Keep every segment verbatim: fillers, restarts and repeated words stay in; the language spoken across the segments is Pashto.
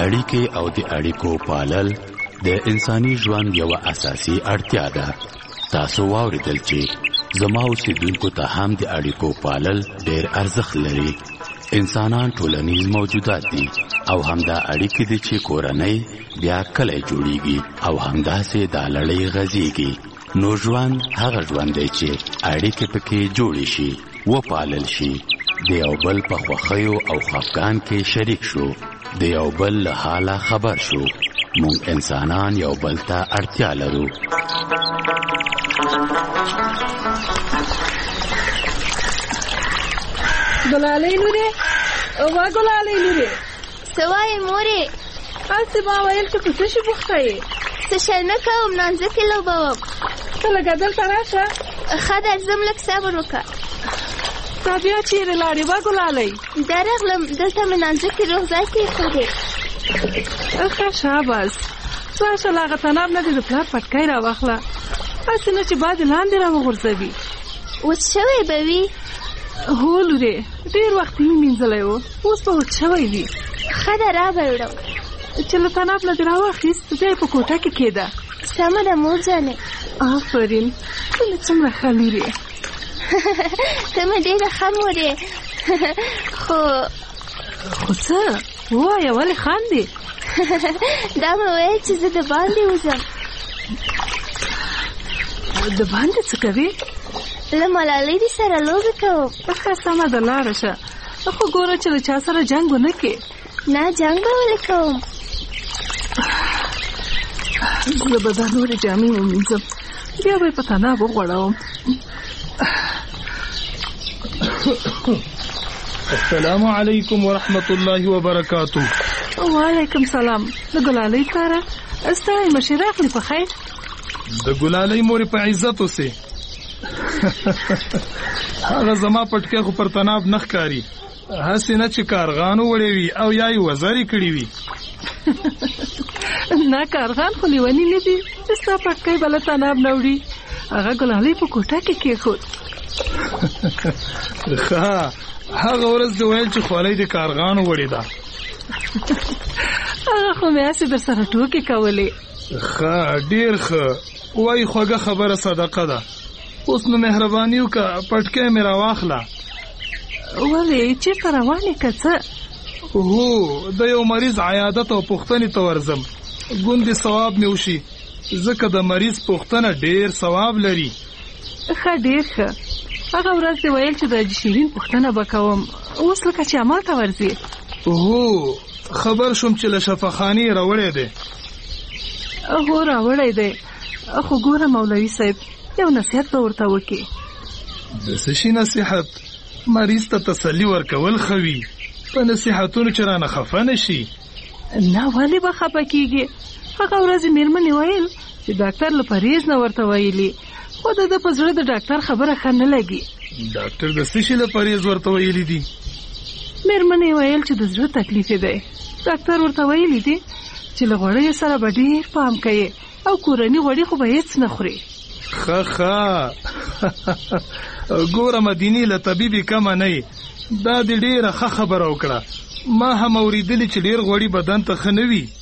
اړیکې او د اړیکو پالل د انساني ژوند یوه اساسي اړتیا ده. تاسو واورېدل چې زما اوسیدونکو ته هم د اړیکو پالل ډېر ارزښت لري. انسانان ټولنیز موجودات دي او همدا اړیکې دي چې کورنۍ بیا کلی جوړیږي او همداسې دا لړۍ غځېږي. نو ژوند هغه ژوند دی چې اړیکې پکې جوړې شي، وپالل شي، د یو بل په خوښیو او خفګان کې شریک شو، د یو بل له حاله خبر شو. مونږ انسانان یو بل ته اړتیا لرو. ګلالۍ لورې، وا ګلالۍ لورې، څه وایې مورې؟ هسې ما ویل چې په څه شي بوخته یې؟ څه شی نه کوم، نانځکې لوبوم. ته لږه دلته راشه. ښه درځم، لږ صبر وکړه. تا بیا چېرې لاړې وا ګلالۍ؟ درغلم، دلته مې نانځکې روغ ځای کېښودې. ښه شاباس، راشه له هغه تناب نه دې د پلار پټکی راواخله، هسې نه چې باد یې لاندې راوغورځوي. وچ شوی به وي؟ هو لورې، ډېر وخت یې مینځلی و، اوس به وچ شوی وي. ښه ده، را به وړم. چې له تناب نه دې راواخیست، بیا یې په کوټه کې کېده. سمه ده مور جانې. آفرین، ته مې څومره ښه لور یې. ته مې ډېره ښه مور یې. خو خو څه ووایه، ولې خاندې؟ دا مې ویل چې زه د باندې وځم. د باندې څه کوې؟ له ملالۍ دې سره لوبې کوم. ښه سمه ده، لاړه شه، خو ګوره چې له چا سره جنګ ونه کړې. نه، جنګ به ولې کوم. زه به دا نورې جامې ومینځم، بیا به یې په تناب وغوړوم. السلام علیکم ورحمت الله وبرکاتو. وعلیکم سلام. د ګلالۍ کاره ستړی مشې، راغلې په خیر؟ د ګلالۍ مورې په عزت اوسې. هغه زما پټکی خو پر تناب نه ښکاري، هسې نه چې کارغانو وړی وي او یا یې وزرې کړي وي. نه، کارغان خو لیوني نه دي چې ستا پټکی به له تناب نه وړي. هغه ګلالۍ په کوټه کې کېښود. ښه، هغه ورځ دې ویل چې خولۍ د کارغانو وړې ده. هغه خو مې هسې در سره ټوکې کولې. ښه، ډېر ښه، وایي خوږه خبره صدقه ده. اوس نو مهرباني وکړه، پټکی مې راواخله. ولې چېرته روانې که څه؟ هو، د یو مریض عیادت او پوښتنې ته ورځم، ګوندې ثواب مې وشي، ځکه د مریض پوښتنه ډېر ثواب لري. ښه، ډېر ښه. هغه ورځ دې ویل چې د حاجي شیرین پوښتنه به کوم، اوس لکه چې عمل ته ورځې. هو، خبر شوم چې له شفاخانې راوړی دی. هو، راوړی دی، خو ګوره مولوي صاحب، یو نصیحت به ورته وکړي. د څه شي نصیحت؟ مریض ته تسلي ورکول ښه وي، په نصیحتونو چې رانه خفه نه شي. نه، ولې به خفه کېږي؟ هغه ورځې مېرمنې ویل چې ډاکټر له پرهېز نه ورته ویلي، خو د ده په زړه د ډاکټر خبره ښه نه لګي. ډاکټر د څه شي له پرهېز ورته ویلي دي؟ مېرمنې ویل چې د زړه تکلیف یې دی. ډاکټر ورته ویلي دي چې له غوړیو سره به ډېر پام کوي او کورني غوړي خو به هېڅ نه خوري. ښه ښه، ګوره مدینې له طبیبي کمه نه یې، دا دې ډېره ښه خبره وکړه. ما هم اورېدلي چې ډېر غوړي بدن ته ښه نه وي.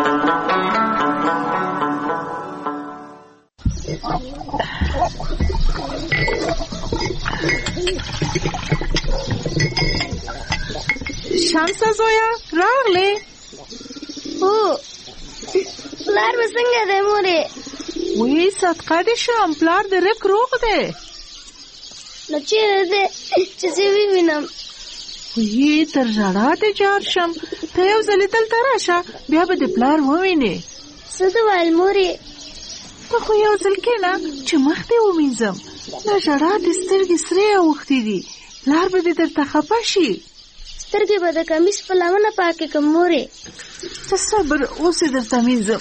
شمسه زویا، راغلې؟ هو، پلار مې څنګه دی مورې؟ وی صدقه دې شم، پلار دې رک روغ دی. نو چېرې دی چې زه ووینم؟ وی تر ژړا دې جار شم، ته یو ځلې دلته راشه، بیا به دې پلار ووینې. څه دې ویل مورې؟ ته خو یو ځل کښېنه چې مخ دې ومینځم. له ژړا دې سترګې سرې اوښتې دي، پلار به دې درته خفه شي. سترګې به د کمیس په لمنه پاکې کړم مورې. ته صبر، اوس یې درته مینځم.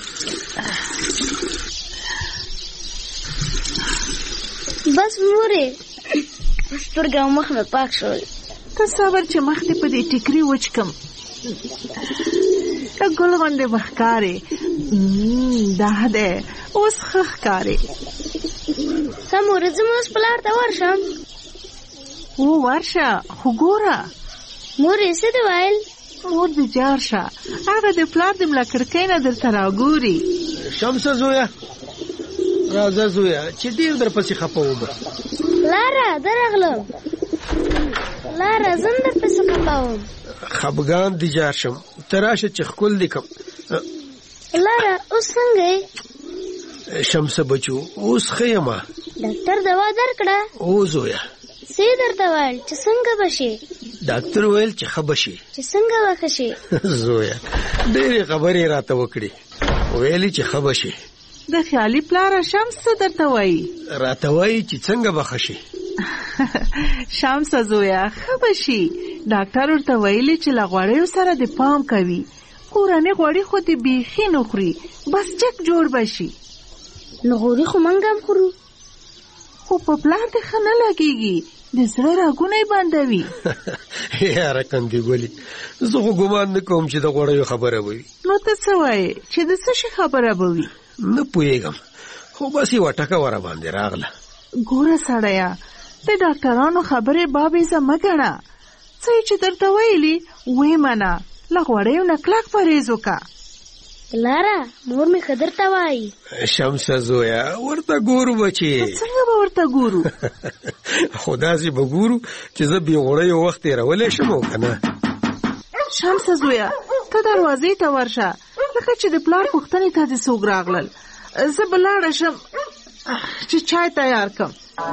بس مورې، سترګې او مخ مې پاک شول. ته صبر چې مخ دې په دې ټیکري وچ کړم. ته ګل غوندې مخ ښکارې. دا دی، اوس ښه ښکارې. ښه مورې، زه اوس پلار ته ورشم؟ و ورشه، خو ګوره مورې څه دې ویل؟ مور دې جار شه، هغه د پلار د ملا کړکۍ نه درته راګوري. شمسه زویه راځه زویه چې ډېر در پسې خفه وم. لاره درغلم لاره زم در پسې خفه وم. خفګان دې جار شم، ته راشه چې ښکل دې کړم. لاره اوس څنګه یې؟ شمسه بچو اوس ښه یمه. ډاکټر دوا درکړه؟ او زویه څه درته ویل چې څنګه به شې؟ ډاکټر ویل چې ښه به شي. چې څنګه به ښه شې؟ زویه ډېرې خبرې راته وکړې، ویلې چې ښه به شي. د خیالي پلاره شمس څه درته وایي؟ راته وایي چې څنګه به ښه شي. شمسه زویه ښه به شي. ډاکټر ورته ویلي چې له غوړیو سره د پام کوي. کورنۍ غوړي خو دې بیخي نه خوري، بس چک جوړ به شي. نو غوړي خو موږ هم خورو، خو په پلار دې ښه نه لګېږي، د زړه رګونه یې بندوي. یاره کندې ګلې، زه خو ګمان نه کوم چې د غوړیو خبره به وي. نو ته څه وایې چې د څه شي خبره به وي؟ نه پوهېږم، خو بس یوه ټکه ور باندې راغله. ګوره سړیه، د ډاکټرانو خبرې بابیزه مه ګڼه. څه یې چې درته ویلي ویې منه، له غوړیو نه کلک پرهېز وکړه. لاره مور مې ښه درته وایي. شمسه زویه ورته ګورو بچې. څنګه به ورته ګورو؟ خو داسې به ګورو چې زه بې غوړیو وخت تېرولی شم او که نه. شمسه زویه ته دروازې ته ورشه، لکه چې د پلار پوښتنې ته دې څوک راغلل. زه به لاړه شم چې چای تیار کړم.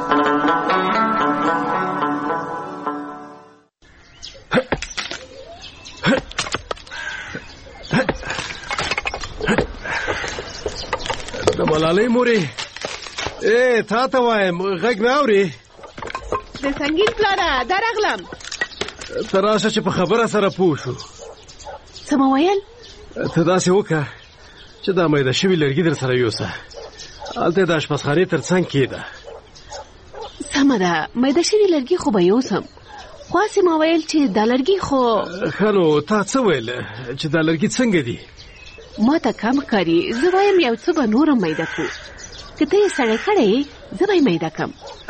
د ملالۍ مورې، ای تا ته وایم غږ مې اورې؟ د سنګین پلاره درغلم. ته راشه چې په خبره سره پوه شو. څه مو ویل؟ ته داسې وکړه چې دا میده شوي لرګي در سره یوسه، هلته د اشپزخانې تر څنګ کېږده. سمه ده، میده شوي لرګي خو به یوسم، خو هسې ما ویل چې دا لرګي خو. ښه نو تا څه ویل چې دا لرګي څنګه دي؟ ما ته کم ښکاري، زه وایم یو څه به نورم میده کړو. که ته یې سړی کړی یې زه به یې میده کړم.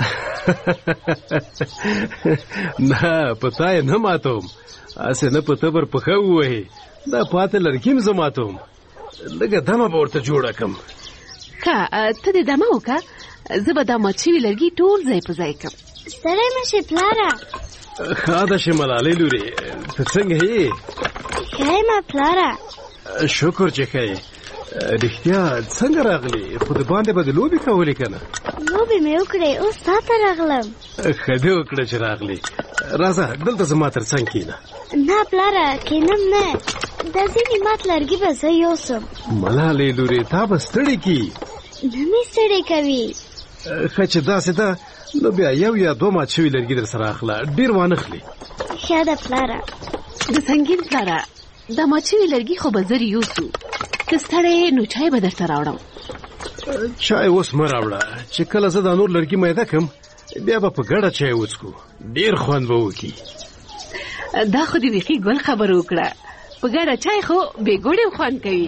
نه په تا یې نه ماتوم، هسې نه په تبر پښه ووهې، دا پاتې لرګي م زه ماتوم. لږه دمه به ورته جوړه کړم. ښه ته دې دمه وکړه، زه به دا مات شوي لرګي ټول ځای په ځای کړم. ستړی مه شې پلاره. ښه ده چې ملالۍ لورې، ته څنګه یې؟ ښه یم پلاره. شکر چې ښه یې. رښتیا څنګه راغلې؟ خو د باندې به د لوبې کولې که نه؟ لوبې مې وکړې، اوس تا ته راغلم. ښه دې وکړه چې راغلې. راځه دلته زما تر څنګ کښېنه. نه پلاره کښېنم نه، دا ځینې مات لرګي به زه یوسم. ملالۍ لورې تا به ستړې کړي. نه مې ستړې کوي. ښه چې داسې ده نو بیا یو یا دوه مات شوي لرګي در سره اخله، ډېر وانه خلې. ښه ده پلاره. د سنګین پلاره، دا مات شوي لرګي خو به زر یوسو، که ستړی نو چای به درته راوړم. چای اوس مه راوړه، چې کله زه دا نور لرګي میده کړم بیا به په ګډه چای وڅښو، ډېر خوند به وکړي. دا خو دې بیخي ګل خبره وکړه، په ګډه چای خو بې ګوړې خوند کوي.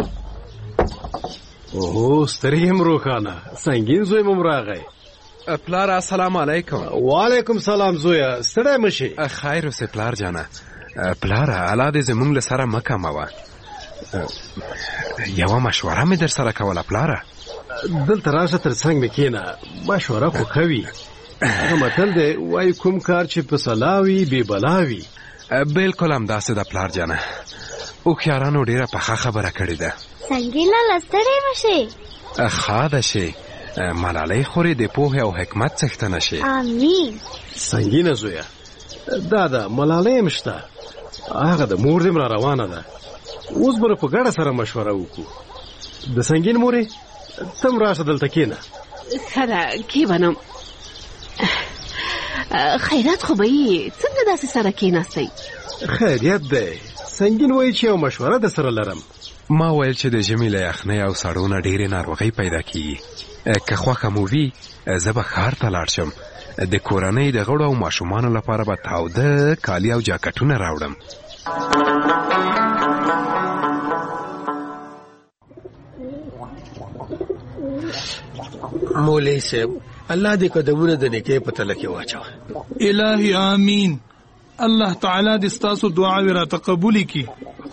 اوهو سترګې هم روښانه، سنګین زوی مو راغی. پلار السلام علیکم. وعلیکم سلام زویه، ستړی مه شې. خیر اوسې پلار جانه. پلار الله دې زمونږ له سره مه کموه. یوه مشوره مې در سره کوله پلاره. دلته راشه تر څنګ مې کښېنه، مشوره خو ښه وي. هغه متل دی وایي کوم کار چې په سلا وي بې بلا وي. بلکل همداسې ده پلار جانه، هوښیارانو ډېره پخه خبره کړې ده. سنګین لاله ستړی مه شې. ښه ده شې، ملالۍ خورې د پوهې او حکمت څښتنه شې. امین. سنګینه زویه، دا ده ملالۍ هم شته، هغه د مور دې م را روانه ده. اوس به په ګډه سره مشوره وکړو. د سنګین مورې ته م راشه دلته کښېنه. ښه ده کښېنم. خیرات خو به یې څنګه داسې سره کښېناستئ؟ خیریت دی، سنګین وایي چې یو مشوره در سره لرم. ما ویل چې د ژمي له یخنۍ او سړو نه ډېرې ناروغۍ پیدا کېږي. که خوښه مو وي زه به ښار ته لاړ شم، د کورنۍ د غړو او ماشومانو لپاره به تاوده کالي او جاکټونه راوړم. مولوي صاحب الله دې قدمونه د نیکۍ په تله کې واچوه. الهي آمین. الله تعالی دې ستاسو دعاوې راته قبولې کړي.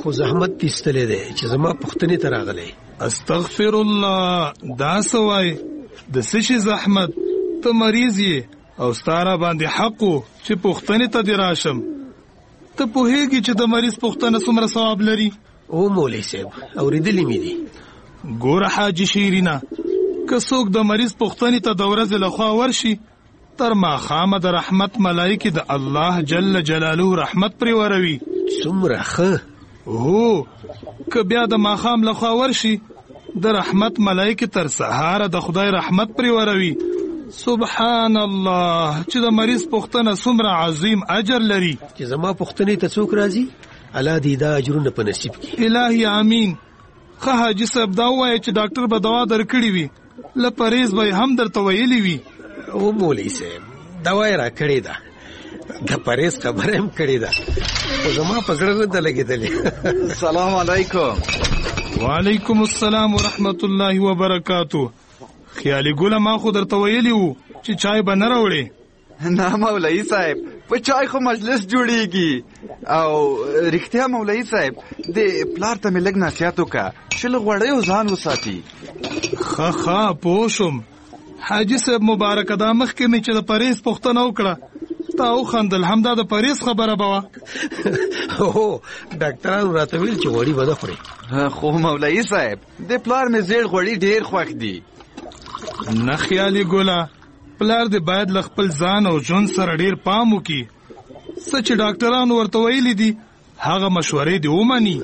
خو زحمت دې ایستلی دی چې زما پوښتنې ته راغلی. استغفر الله، دا سوای د څه شي زحمت؟ ته مریض یې او ستاره باندې حق و چې پوښتنې ته دې راشم. ته پوهېږي چې د مریض پوښتنه څومره ثواب لري؟ او مولوي صاحب اورېدلې مې دي. ګوره حاجي شیرینه، که څوک د مریض پوښتنې ته د ورځې لخوا ورشي، تر ماښامه د رحمت ملایکې د الله جل جلاله رحمت پرې وروي. څومره ښه. هو، که بیا د ماښام لخوا ورشي، د رحمت ملایکې تر سهاره د خدای رحمت پرې وروي. سبحان الله، چې د مریض پوښتنه څومره عظیم اجر لري. چې زما پوښتنې ته څوک راځي، الله دې دا اجرونه په نصیب کړي. الهي امین. ښه حاجي صاحب، دا ووایه چې ډاکټر به دوا درکړې وي، له پرهیز به یې هم درته ویلي وي. او مولوي صاحب دوا یې راکړې ده، د پرهیز خبره هم کړې ده، خو زما په زړه نه ده لګېدلې. السلام علیکم. وعلیکم السلام ورحمت الله وبرکاتو. خیالي ګوله، ما خو درته ویلي وو چې چای به نه راوړې. نه مولوي صاحب، په چای خو مجلس جوړیږي. او رښتیا مولوي صاحب، د پلار ته مې لږ نصیحت وکړه چې له غوړیو ځان وساتي. ښه ښه پوه شوم. حاجي صاحب مبارکه، دا مخکې مې چې د پرهیز پوښتنه وکړه تا وخندل، همدا د پرهیز خبره به وه. هو، ډاکټرانو راته ویل چې غوړي به نه خورې. خو مولوي صاحب، د پلار مې زیړ غوړي ډېر خوښ دي. نه خیالي ګوله، پلار دې باید له خپل ځان او ژوند سره ډېر پام وکړي. څه چې ډاکټرانو ورته ویلي دي هغه مشورې دې ومني.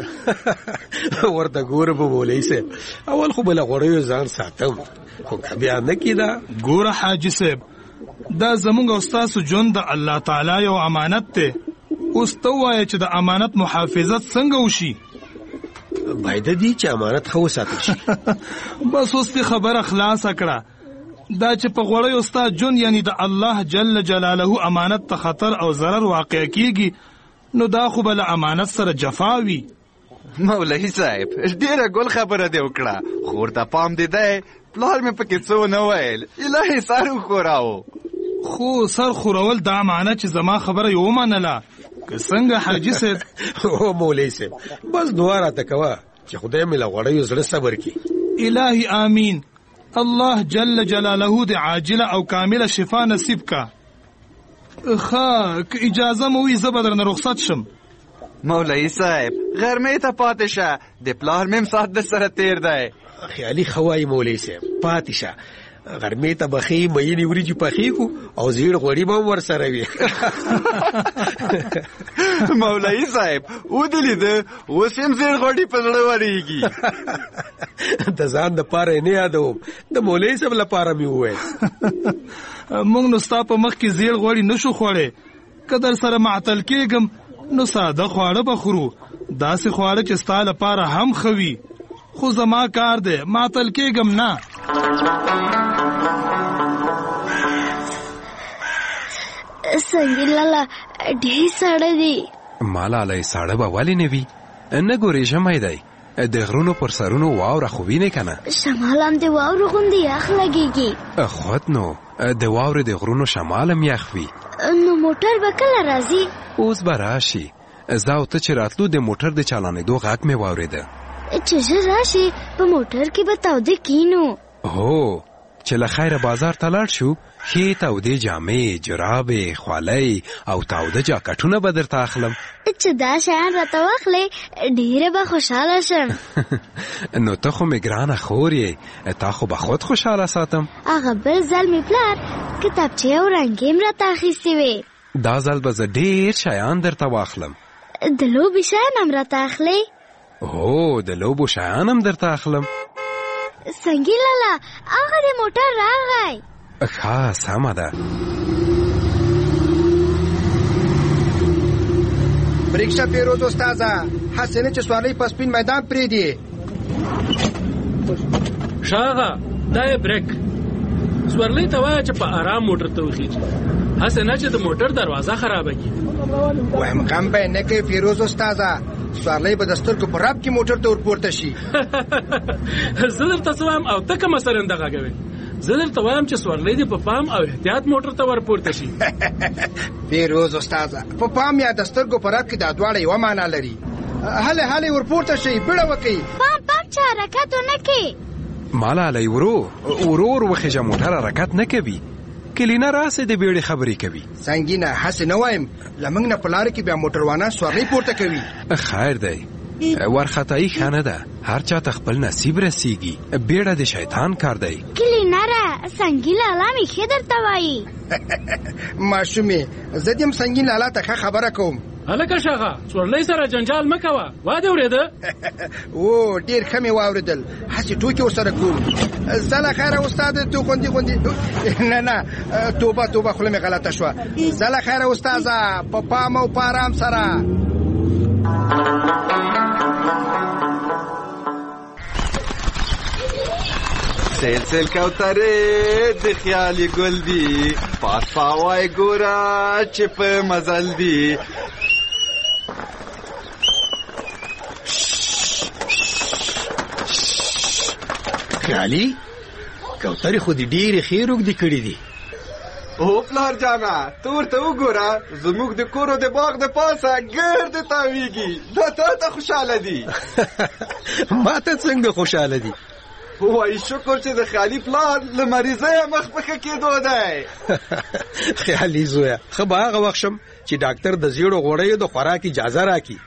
ورته ګوره به مولوي صاحب، اول خو به له غوړیو ځان ساتم، خو که بیا نه کېده. ګوره حاجي صاحب، دا زموږ او ستاسو ژوند د الله تعالی یو امانت دی. اوس ته ووایه چې د امانت محافظت څنګه وشي؟ باید دې چې امانت ښه وساتل شي. بس اوس دې خبره خلاصه کړه. دا چې په غوړیو ستا ژوند یعنی د الله جل جلاله امانت ته خطر او ضرر واقع کیږي، نو دا خو به له امانت سره جفا وي. مولوي صاحب ډېره ګل خبره دې وکړه، خو ورته پام دې دی پلار مې پکې څه ونه ویل. الهي سر وښوراو. خو سر خورول دا معنی چې زما خبره یې ومنله که څنګه حاجي صاحب؟ او مولوي صاحب بس دعا راته کوه چې خدای مې له غوړیو زړه صبر کړي. الهي آمین. الله جل جلاله دې عاجله او کامله شفا نصیب کا. ښه، که اجازه مو وي زه به درنه رخصت شم. مولوي صاحب غرمې ته پاتې شه، د پلار مې هم ساعت در سره تیر دی. خیالي ښه وایي مولوي صاحب، پاتې شه. غرمې ته بخې مینې وریجې پخې کړو او زیړ غوړي به هم ورسره وي. مولوي صاحب ودلیده، اوس هم زیړ غوړي په زړه ورېږي. د ځان دپاره یې نه یادوم، د مولوي صاحب لپاره مې وویل. موږ نو ستا په مخ کې زیړ غوړي نشو خوړی. که در سره معطل کېږم نو ساده خواړه به خورو، داسې خواړه چې ستا لپاره هم ښه وي. خو زما کار دی، معطل کېږم نه. څنګه لالا ډېر ساړه دي. مالاله ساړه به ولې نه وي؟ نه ګورې ژمی دی، د غرونو پر سرونو واوره خو وینې که نه؟ شمال هم د واورو غوندې یخ لګېږي. خود نو د واورې د غرونو شمال هم یخ وي. نو موټر به کله راځي؟ اوس به راشي. زه او ته چې راتلو د موټر د چالانېدو غږ مې واورېده. چې ژر راشي په موټر کې به تاوده کینو. هو، چې له خیره بازار ته لاړ شو، ښې تودې جامې، جرابې، خولۍ او تاوده جاکټونه به درته اخلم. چې دا شیان راته واخلې ډېره به خوشحاله شم. نو ته خو مې ګرانه خور یې، تا خو به خود خوشحاله ساتم. هغه بل ځل مې پلار کتابچې او رنګې هم راته اخیستې وې. دا ځل به زه ډېر شیان درته واخلم. د لوبې شیان هم راته اخلې؟ هو، د لوبو شیان هم درته اخلم. څنګه لالا هغه د موټر راغی؟ ښه سمه ده. بریکشه پیروز استاذه، هسې نه چې سوارلۍ په سپین میدان پرېږدي. ښه دا یې بریک. سوارلۍ ته وایه چې په ارام موټر ته وخیږي، هسې نه چې د موټر دروازه خرابه کړي. وایم غم به یې نه کوي پیروز استاذه، سوارلۍ به د سترګو په رپ کې موټر ته ورپورته شي. زه درته څه وایم او ته کومه سرنده غږوې؟ زه درته وایم چې سوارلۍ دې په پام او احتیاط موټر ته ورپورته شي. پیروز استاذه، په پام یا د سترګو په رپ کې دا دواړه یوه معنا لري. هله هله ورپورته شي بیړه وکي. پام پام چې حرکت ونه کوي. مالا علی ورو ورور وخېجه موټر حرکت نه کوي. کلینا راسه د بیړې خبرې کوي. سنگینه هسې نه وایم لمنګ نه په لاره کې بیا موټروانه سوارلۍ پورته کوي. خیر دی ورخطایي ښه نه ده، هر چا ته خپل نصیب رسیږي. بیړه د شیطان کار دی. کلینره سنگین لالا مې ښه درته وایي. ماشومې زه دې هم سنگین لالا ته ښه خبره کوم. هلکه شاغه سورلۍ سره جنجال مه کوه. وا دې اورېده؟ او ډېر ښه مې واورېدل. هسې ټوکې ورسره کوم. زه له خیره استاد تو غوندې غوندې نه نه توبه توبه خوله مې غلطه شوه. زه له خیره استاذه په پام او په ارام سره. سیل سیل کوترې د خیالي ګل دي، پاس پاوای ګوره چې په مزل دي. خیالي کوترې خو دې ډېرې ښې روږدې کړي دي. او پلار جانا ته ورته وګوره زموږ د کور او د باغ د پاسه ګرد تاویږي. دا تا ته خوشحاله دي. ما ته څنګه خوشحاله دي؟ وای شکر چې د خیالي پلار له مریضۍ مخ په ښه کېدو دی. خیالي زویه ښه به هغه وخت شم چې ډاکټر د زیړو غوړیو د خوراک اجازه راکړي.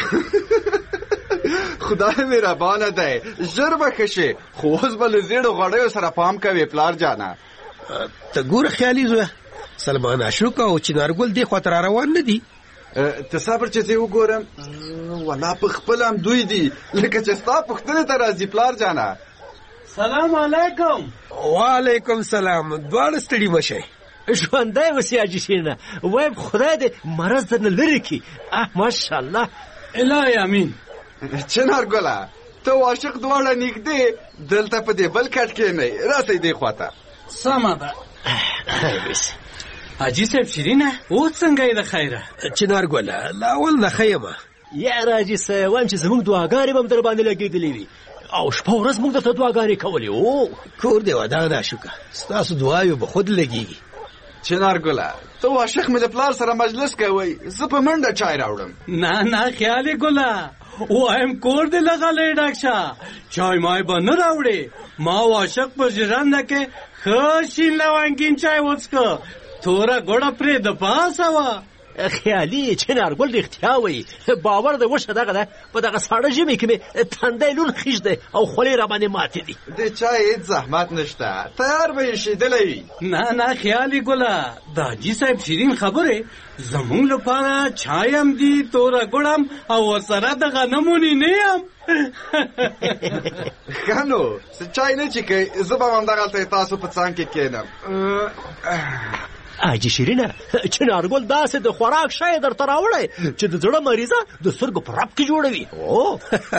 خدای مهربانه دی ژر به ښه شې، خو اوس به له زیړو غوړیو سره پام کوې پلار جانا. ته ګوره خیالي زویه سلمان اشوک او چنارګل دې خواته را روان نه دي. ته صبر چې زه وګورم. والله په خپل هم دوی دي لکه چې ستا پوښتنې ته راځي پلار جانا. سلام علیکم. وعلیکم سلام. دواړه ستړي مشئ. ژوندی اوسې حاجي شیرینه. وایم خدای دې مرض درنه لرې کړي. اه ماشاءالله. الهی امین. چنارګله ته عاشق دواړه نږدې دلته په دې بل کټ کښېنئ. راسئ دې خواته. سمه ده. حاجي صاحب شیرینه اوس څنګه یې د خیره؟ چنارګله لا اول نه ښه یم. یاره حاجي صاحب وایم چې زموږ دعاګانې به هم در باندې لګېدلې وي او شپه ورځ موږ درته دعاګانې کولې. او کور دې ودان اشوکه ستاسو دعاوې به خود لګېږي. چنارګله ته عاشق مې د پلار سره مجلس کوئ، زه په منډه چای راوړم. نه نه خیالي ګله وایم کور دې لغلی ډک شه، چای مای به نه راوړې. ما عاشق په ژرنده کې ښه شین لونګین چای وڅښه، توره ګوړه پرې د پاسه وه. خیالي چنارګل رښتیا وایي. باور دې وشه دغه ده په دغه ساړه ژمي کې مې تندی لون خیژ دی او خولې را باندې ماتې دي. د چای هېڅ زحمت نشته، تیار به یې شیدلی وي. نه نه خیالي ګله د حاجي صاحب شیرین خبرې زموږ لپاره چای هم دي، توره ګوړ هم او ورسره د غنمو نینې هم. ښه نو چای نه چیکئ، زه به همدغلته تاسو په څنګ کې کښېنم. حاجي شیرینه چنارګل داسې د خوراک شی درته راوړی چې د زړه مریضه د سترګو په رپ کې جوړوي. او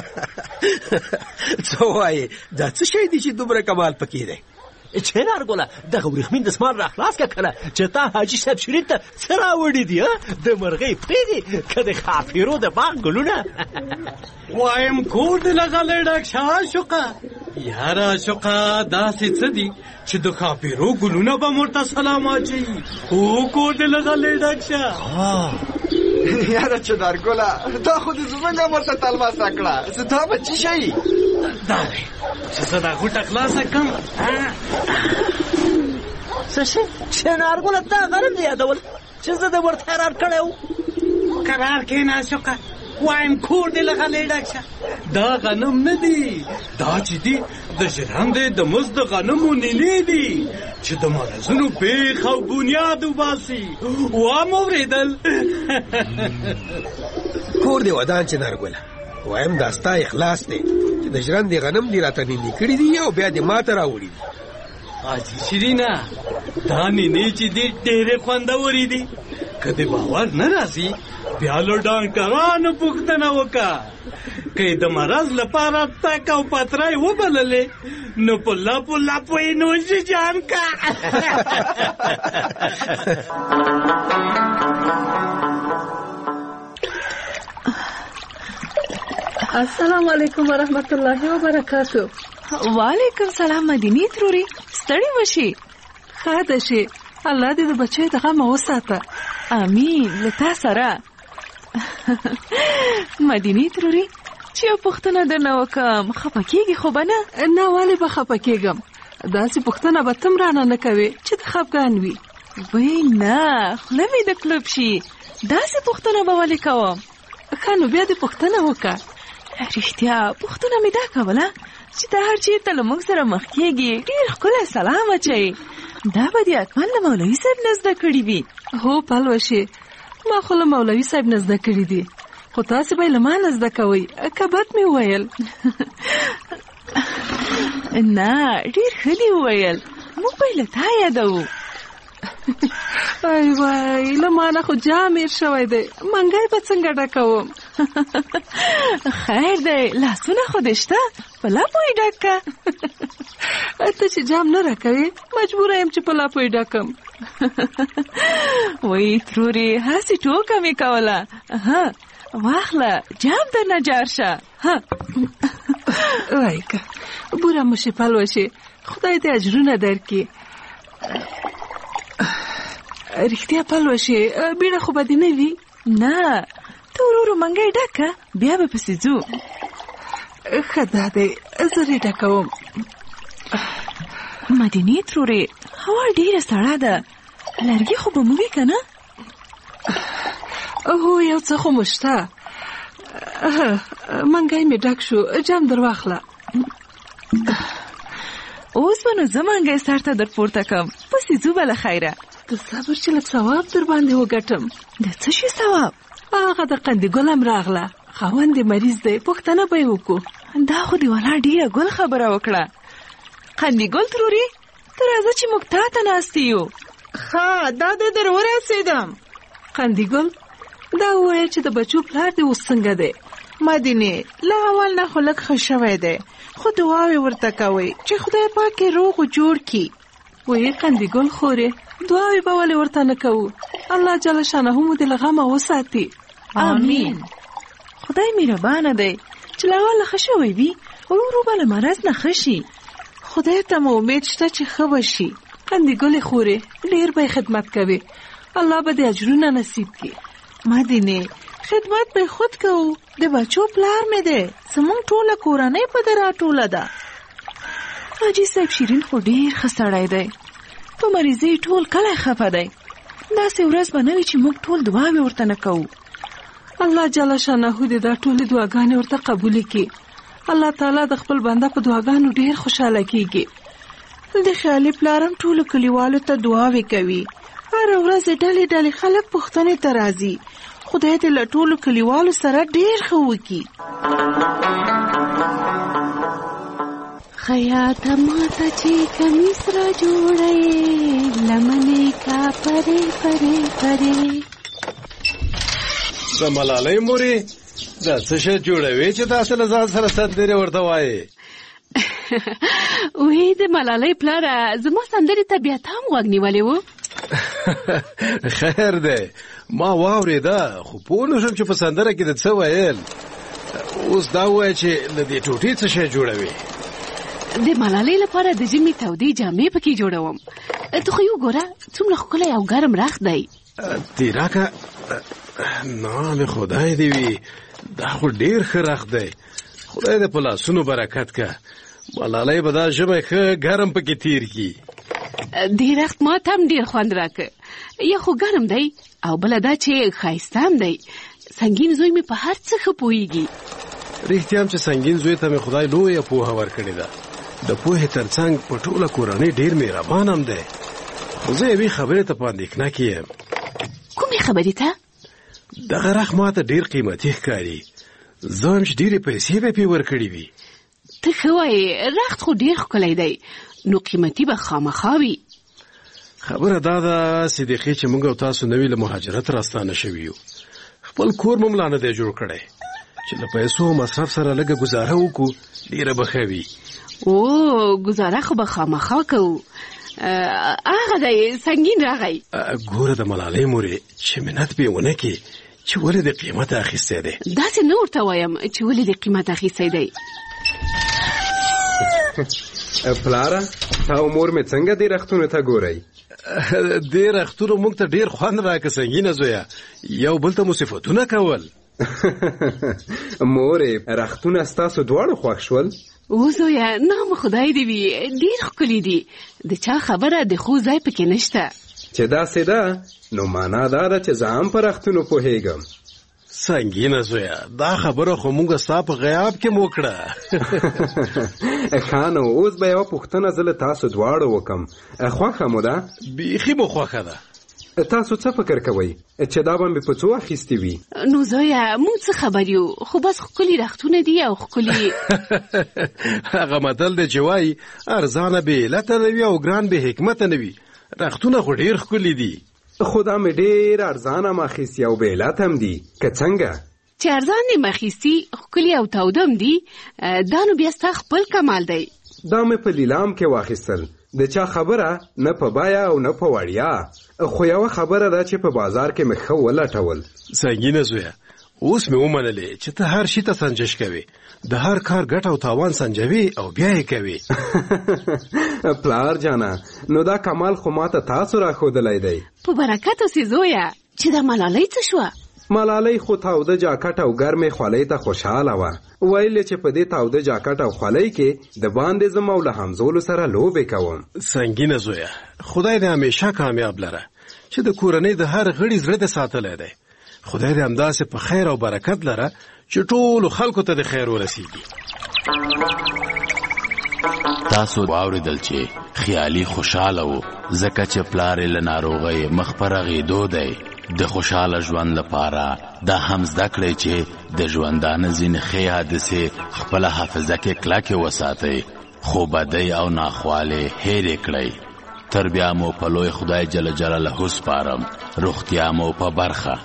څه وایې دا څه شی دی چې دومره کمال پکې دی؟ چنارګله دغه ورېښمین دسمال را خلاص کړه کله چې تا حاجي صاحب شیرین ته څه راوړي دي؟ د مرغۍ پرې دي که د ښاپیرو د باغ ګلونه؟ وایم کور دې لغلی ډک شه عاشقه. یاره عاشقه داسې څه دي چې د ښاپیرو ګلونه به ورته سلام اچوي. او کور دې لغلی ډک شه. یاره چنارګله دا خو دې زموږ هم ورته تلماسه کړه. زه دا به څه شي؟ دا دی چې زه دا غوټه خلاصه کړم. څه شي؟ چنارګله دا غنم دې یادول چې زه دې ورته حیران کړی و. قرار کښېنه عاشقه وایم کور دې لغلی ډک شه. دا غنم نه دي، دا چې دي د ژرندې د مزد د غنمو نیلې دي چې د مرضونو بیخ او بنیاد وباسي. وام اورېدل؟ کور دې ودان چنارګله وایم دا ستا اخلاص دی چې د ژرندې غنم دې راته نیلې کړي دي او بیا دې ماته راوړي دي. حاجي شیرینه دا نینې چې دي ډېرې خوندورې دي. که دې باور نه راځي بیا له ډاکټرانو پوښتنه وکړه. که یې د مرض لپاره تک او پتری وبللې نو په لپو لپو یې نوشي جان کا. السلام علیکم ورحمت الله وبرکاتو. وعلیکم سلام مدینی تروري ستړي وشي. ښه ده شي الله دې د بچی د غمه وساته. امین له تا سره. مدینې تروري چې یو پوښتنه درنه وکړم خفه کېږي خو به نه؟ نه ولې به خفه کېږم؟ داسې پوښتنه به ته م رانه نه کوې چې د خفګان وي. وی نه خوله مې د کلوب شي داسې پوښتنه به ولې کوم؟ ښه نو بیا دې پوښتنه وکړه. رښتیا پوښتنه مې دا کوله چې ته هر چېرته له موږ سره مخ کېږي ډېر ښکلی سلام اچوې دا به دې حتما له مولوي صاحب نه زده کړي وي. هو پلوشې ما خو له مولوي صاحب نه زده کړي دي خو تاسې به یې له ما نه زده کوئ که بد مې وویل؟ نه ډېر ښه دې وویل موږ به یې له تا یادوو. ای وای له ما نه خو جام هېر شوی دی منګی به څنګه ډکوم؟ خیر دی لاسونه خو دې شته په لاپو یې ډک که. ته چې جام نه راکوې مجبوره یم چې په لاپو یې ډکم. وی ترورې هسې ټوکه مې کوله. ها واخله جام درنه جار شه. وای که بوره مشې پلوشې خدای دې اجرونه درکړي. رښتیا پلوشې بیړه خو به دې نه وي؟ نه ته ورو ورو منګی ډکه بیا به پسې ځو. ښه دا دی زر یې ډکوم. مدینې ترورې هوا ډېره سړه ده لرګي خو به مو وي که نه؟ هو یو څه خو مو شته. منګی مې ډک شو جام در واخله. اوس به نو زه منګی سر ته در پورته کړم پسې ځو به له خیره. د صبر چې لږ ثواب در باندې وګټم. د څه شي ثواب؟ هغه د قندي ګل هم راغله خاوند یې مریض دی پوښتنه به یې وکړو. دا خو دې والا ډېره ګل خبره وکړه. قندي ګل تروري ته راځه چې موږ تا ته ناستې یو. ښه دا دې در ورسېدم. قندي ګل دا وویل چې د بچو پلار دې اوس څنګه دی؟ مدینې له اول نه خو لږ ښه شوی دی خو دعاوې ورته کوئ چې خدای پاک یې روغ جوړ کړي. وی قندي ګل خورې دعاوې به ولې ورته نه کوو؟ الله جل شانه مو دې له غمه وساتي. آمین. خدای مهربانه دی چې له اوله ښه شوی وي ورو ورو به له مرض نه ښه شي. خدای ته مو امید شته چې ښه به شي. قندي ګلې خورې ډېر به یې خدمت کوي الله به دې اجرونه نصیب کړي. مدینې خدمت به خود کوو د بچو پلار مې دی زموږ ټوله کورنۍ په دې راټوله ده. حاجي صاحب شیرین خو ډېر ښه سړی دی په مریضۍ ټول کلی خفه دی. داسې ورځ به نه وي چې موږ ټول دعاوې ورته نه کوو. الله جل شانه دې دا ټولې دعاګانې ورته قبولې کړي. الله تعالی د خپل بنده په دعاګانو ډېر خوشحاله کېږي. د خیالي پلارم ټولو کلیوالو ته دعاوې کوي. هره ورځ ډلې ډلې خلک پوښتنې ته راځي. خدای دې له ټولو کلیوالو سره ډېر ښه وکړي. خیاطه ماته چې کمیس را جوړی لمنې کا پرې پرې پرې. د ملالۍ مورې دا څه شی جوړوي چې داسې له ځان سره سندرې ورته وایې؟ وی د ملالۍ پلاره زما سندرې ته بیا ته هم غوږ نیولی و؟ خیر دی ما واورېده خو پوه نه شم چې په سندره کې د څه ویل. اوس دا ووایه چې له دې ټوټې څه شی جوړوي؟ د ملالۍ لپاره د ژمي تودې جامې پکې جوړوم. ته خو یو ګوره څومره ښکلی او ګرم رخت دی. تیراکه نام خدای دې وي دا خو ډېر ښه رخت دی. خدای دې په لاسونو برکت که. ملالۍ به دا ژمی ښه ګرم پکې تیر کړي. دې رخت ما ته هم ډېر خوند راکړه. یا خو ګرم دی او بله دا چې ښایسته هم دی. سنګین زوی مې په هر څه ښه پوهېږي. رښتیا هم چې سنګین زوی ته مې خدای لویه پوهه ورکړې ده. د پوهې ترڅنګ په ټوله کورنۍ ډېر مهربان هم دی. خو زه یوې خبرې ته په اندېښنه کې یم. کومې خبرې ته؟ دغه رخ ما ته ډېر قیمتي ښکاري. زه هم چې ډېرې پیسې به پې ورکړې وي. ته ښه وایې رخت خو ډېر ښکلی دی نو قیمتي به خامخا وي. خبره دا ده صدیقې چې موږ او تاسو نوي له مهاجرت راستانه شوي یو. خپل کور مو لا نه دی جوړ کړی چې له پیسو مصرف سره لږه ګزاره وکړو ډېره به ښه وي. او ګزاره خو به خامخا کوو. هغه دی سنګین راغی. ګوره د ملالۍ مورې چې منت به یې ونه کړي چې ولې د قیمت اخیستی دی. داسې نه ورته وایم چې ولې د قیمت اخیستی دی. پلاره تا او مور مې څنګه دې رختونو ته ګورئ؟ دې رختونو موږ ته ډېر خوند راکړه سنګینه زویه. یو بل ته مو صفتونه کول. مورې رختونه ستاسو دواړو خوښ شول؟ و زویه نام خدای دې وي ډېر ښکلي دي د چا خبره د خو ځای پکې نشته چې داسې ده نو معنا دا ده چې زه هم په رختونو پوهېږم. سنګینه زویه دا خبره خو موږ ستا په غیاب کې مو کړه. ښه نو اوس به یوه پوښتنه زه له تاسو دواړو وکم. خوښه مو ده؟ بیخي مو خوښه ده. تاسو څه فکر کوئ چې دا به مې په څو اخیستې وي؟ نو زویه موږ څه خبر یو خو بس ښکلي رختونه دي او ښکلي هغه متل دی چې وایي ارزانه بې علته نه وي او ګران بې حکمته نه وي. رختونه خو ډېر ښکلي دي. خو دا مې ډېر ارزانه هم اخیستي او بې علت هم دي. که څنګه چې ارزان دې مخیستي ښکلي او تودم دي دا نو بیا ستا خپل کمال دی. دا مې په لیلام کې واخیستل د چا خبره نه په بایا او نه په وړیا خو یوه خبره ده چې په بازار کې مې ښه ولټول. سنګینه زویه اوس مې ومنلې چې ته هر شي ته سنجش کوې د هر کار ګټه او تاوان سنجوي او بیا یې کوي. پلار جانه نو دا کمال خو ماته تاسو راښودلی دی. په برکت اوسې زویه چې دا ملالۍ څه شوه؟ ملالۍ خو تاوده جاکټ او ګرمې خولۍ ته خوشحاله وه. ویل چې په دې تاوده جاکټ او خولۍ کې د باندې زم او له همزولو سره لوبې کوم. سنګینه زویه خدای دې همیشه کامیاب لره چې د کورنۍ د هر غړي زړه دې ساتلی دی. خدای دې همداسې په خیر او برکت لره چې ټولو خلکو ته د خیر ورسیږي. تاسو واوریدل چې خیالي خوشاله و ځکه چې پلار یې له ناروغۍ مخ په رغېدو دی. د خوشاله ژوند لپاره دا هم زده کړئ چې د ژوندانه ځینې ښې حادثې خپله حافظه کې کلکې وساتئ خو بدۍ او ناخوالې هېرې کړئ. تر بیا مو په لوی خدای جل جلاله سپارم. روغتیا مو په برخه.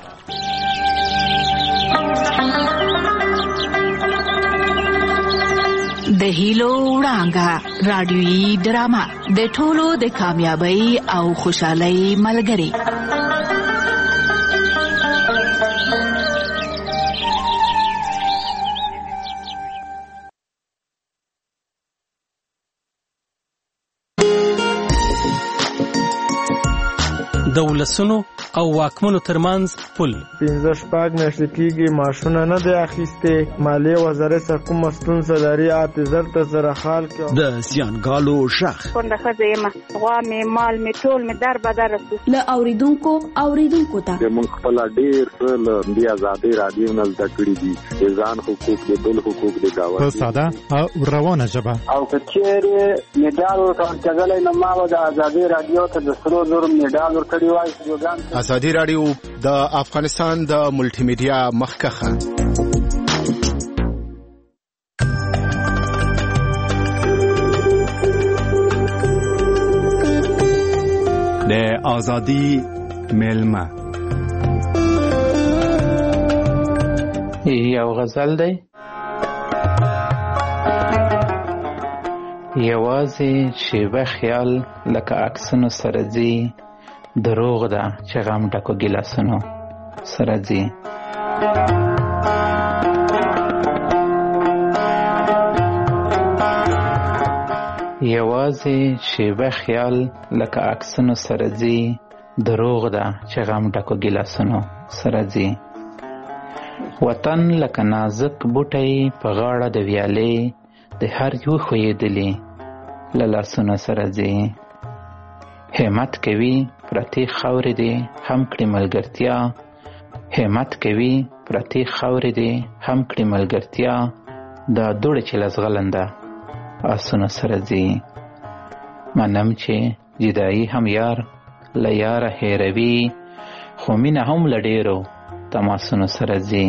د هیلو وړانګه رادیویي ډرامه د ټولو د کامیابی او خوشحالۍ ملګری. د ولسونو او واکمنو ترمنځ پل پنځه شپږ میاشتې کېږي معاشونه نه دی اخیستې. مالیې وزارت څخه کومه ستونزه لري اته زر ته زره خال کې د زیانګالو غږ کونډه ښځه یم غوا مې مال مې ټول مې در بدر رسو له اوریدونکو اوریدونکو ته موږ خپل ډېر څه له دې ازادۍ راډیو نه زده کړي دي. د ځان حقوق د بل حقوق د ګاونډي په ساده او روانه ژبه او که چېرې مډال ورکول کېدلی نو ما به د ازادۍ راډیو ته د سرو زرو مډال ورکړی وای. ازادي راډیو د افغانستان د ملټي میډیا مخکخه د ازادي ملما یو غزل دی یوازې شیبه خیال لکه عکسونو سره ځي دروغ ده چې غم ډکو ګیلاسونو سره ځي. یوازې شیبه خیال لکه عکسونو سره ځي دروغ ده چې غم ډکو ګیلاسونو سره ځي. وطن لکه نازک بوټی په غاړه د ویالې د هر یو ښویېدلي له لاسونو سره ځي. همت کوي پرتې خاورې دې هم کړي ملګرتیا. همت کوي پرتې خاورې دې هم کړي ملګرتیا. دا دوړې چې لزغلنده آسونه سره ځي. منم چې جدایي هم یار له یاره هېروي خو مینه هم له ډېرو تماسونو سره ځي.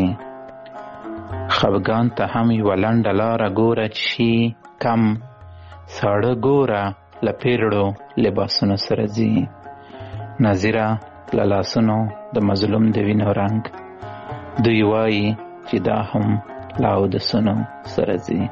خفګان ته هم یوه لنډه لاره ګوره چې شي کم ساړه ګوره له پیرړو لباسونو سره ځي. نظیره له لاسونو د مظلوم د وینو رنګ دوی وایي چې دا هم له اودسونو سره ځي.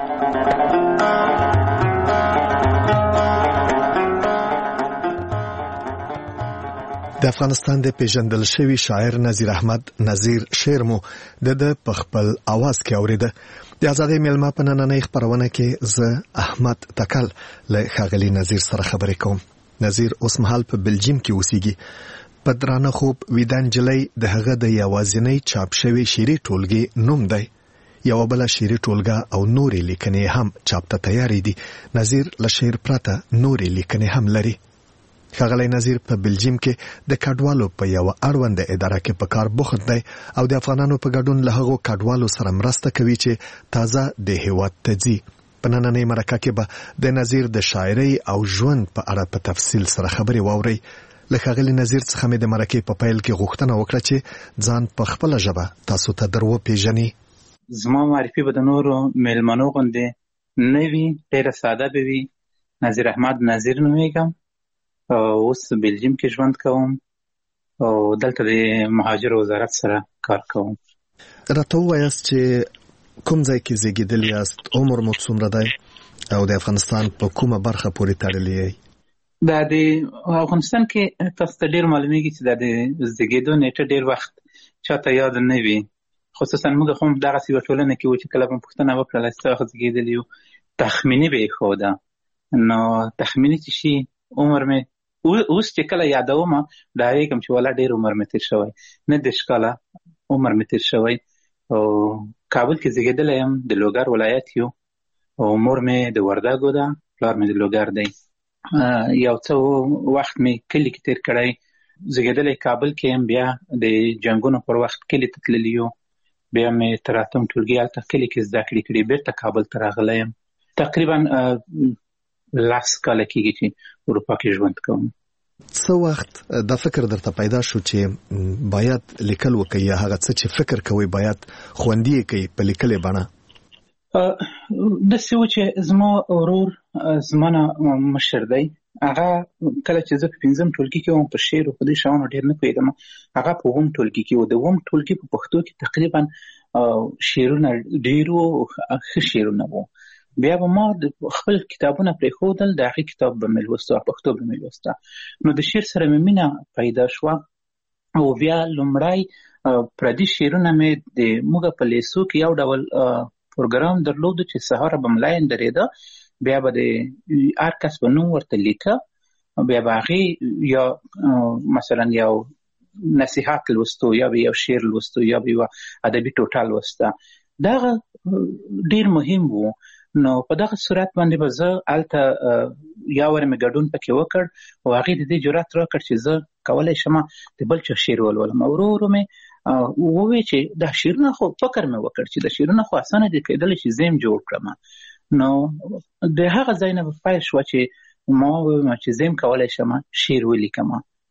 د افغانستان د پیژندل شوی شاعر نظیر احمد نظیر شعر مو د د پخپل आवाज کې اوریده. د ازادۍ ملما په نننۍ خبرونه کې زه احمد تکل له ښاغلي نظیر سره خبرې کوم. نظیر اوس مهال په بلجیم کې اوسېږي. په درانه خوب ویده نجلۍ د هغه د یوازینۍ چاپ شوي شعري ټولګې نوم دی. یوه بله شعري ټولګه او نورې لیکنې هم چاپ ته تیارې دي. نظیر له شعر پرته نورې لیکنې هم لري. ښاغلی نظیر په بلجیم کې د کډوالو په یوه اړونده اداره کې په کار بوخت دی او د افغانانو په ګډون له هغو کډوالو سره مرسته کوي چې تازه د هیواد ته ځي. په نننۍ مرکه کې به د نظیر د شاعرۍ او ژوند په اړه په تفصیل سره خبرې واورئ. له ښاغلي نظیر څخه مې د مرکې په پیل کې غوښتنه وکړه چې ځان په خپله ژبه تاسو ته در وپېژني. زما معرفي به د نورو میلمنو غوندې نه وي، ډېره ساده به وي. نظیر احمد نظیر نومیږم او اوس بلجیم کې ژوند کوم او دلته د مهاجر وزارت سره کار کوم. راته ووایاست چې کوم ځای کې زیږېدلي یاست، عمر مو څومره دی او د افغانستان په کومه برخه پورې تړلی یئ؟ دا د افغانستان کې تاسو ته ډېر معلومیږي چې دا د زیږېدو نیټه ډېر وخت چاته یاد نه وي، خصوصا موږ خو دغسې یوه ټولنه کې وو چې کله به مو پوښتنه وکړله چې څه وخت زیږېدلي یو، تخمیني به یې ښوده. نو تخمیني چې شي عمر مې اوس چې کله یادوم ډارېږم چې والا ډېر عمر مې تېر شوی، نه دېرش کاله عمر مې تېر شوی. او کابل کې زیږېدلی یم، د لوګر ولایت یو، او مور مې د وردګو ده، پلار مې د لوګر دی. یو څه وخت مې کلي کې تېر کړی، زیږېدلی کابل کې یم، بیا د جنګونو پر وخت کلي ته تللي یو، بیا مې تر اتم ټولګي هلته کلي کې زده کړې کړي، بېرته کابل ته راغلی یم. تقریبا لس کاله کېږي چې اروپا کې ژوند کوم. څه وخت دا فکر درته پیدا شو چې باید لیکل وکړئ، یا هغه څه چې فکر کوئ باید خوندي یې کړئ په لیکلې بڼه؟ داسې و چې زما ورور زما نه مشر دی، هغه کله چې زه په پنځم ټولګي کې وم په شعر او په دې شیانو ډېر نه پوهېدم، هغه په اووم ټولګي کې و. د اووم ټولګي په پښتو کې تقریبا شعرونه ډېر وو، ښه شعرونه وو. بیا به ما خپل کتابونه پرېښودل، د هغې کتاب به مې لوسته، پښتو به مې لوسته. نو د شعر سره مې مینه پیدا شوه او بیا لومړی پردي شعرونه مې د موږ په لیسو کې یو ډول پروګرام درلودو چې سهار به ملاین درېده، بیا به د هر کس به نوم ورته لیکه، بیا به هغې یا مثلا یو نصیحت لوستو، یا به یو شعر لوستو، یا به یوه ادبي ټوټه لوسته. دغه ډېر مهم و. نو په دغه صورت باندې به زه هلته یا ور مې ګډون پکې وکړ او هغې د دې جرات راکړ چې زه کولی شم د بل چا شعر ولولم. ورو ورو مې ووی چې دا شعرونه خو فکر مې وکړ چې دا شعرونه خو اسانه دي، کېدلی چې زه یې جوړ کړم. نو د هغه ځای نه به پیل شوه چې ما وویم چې زه یم کولی شم شعر ولیکم.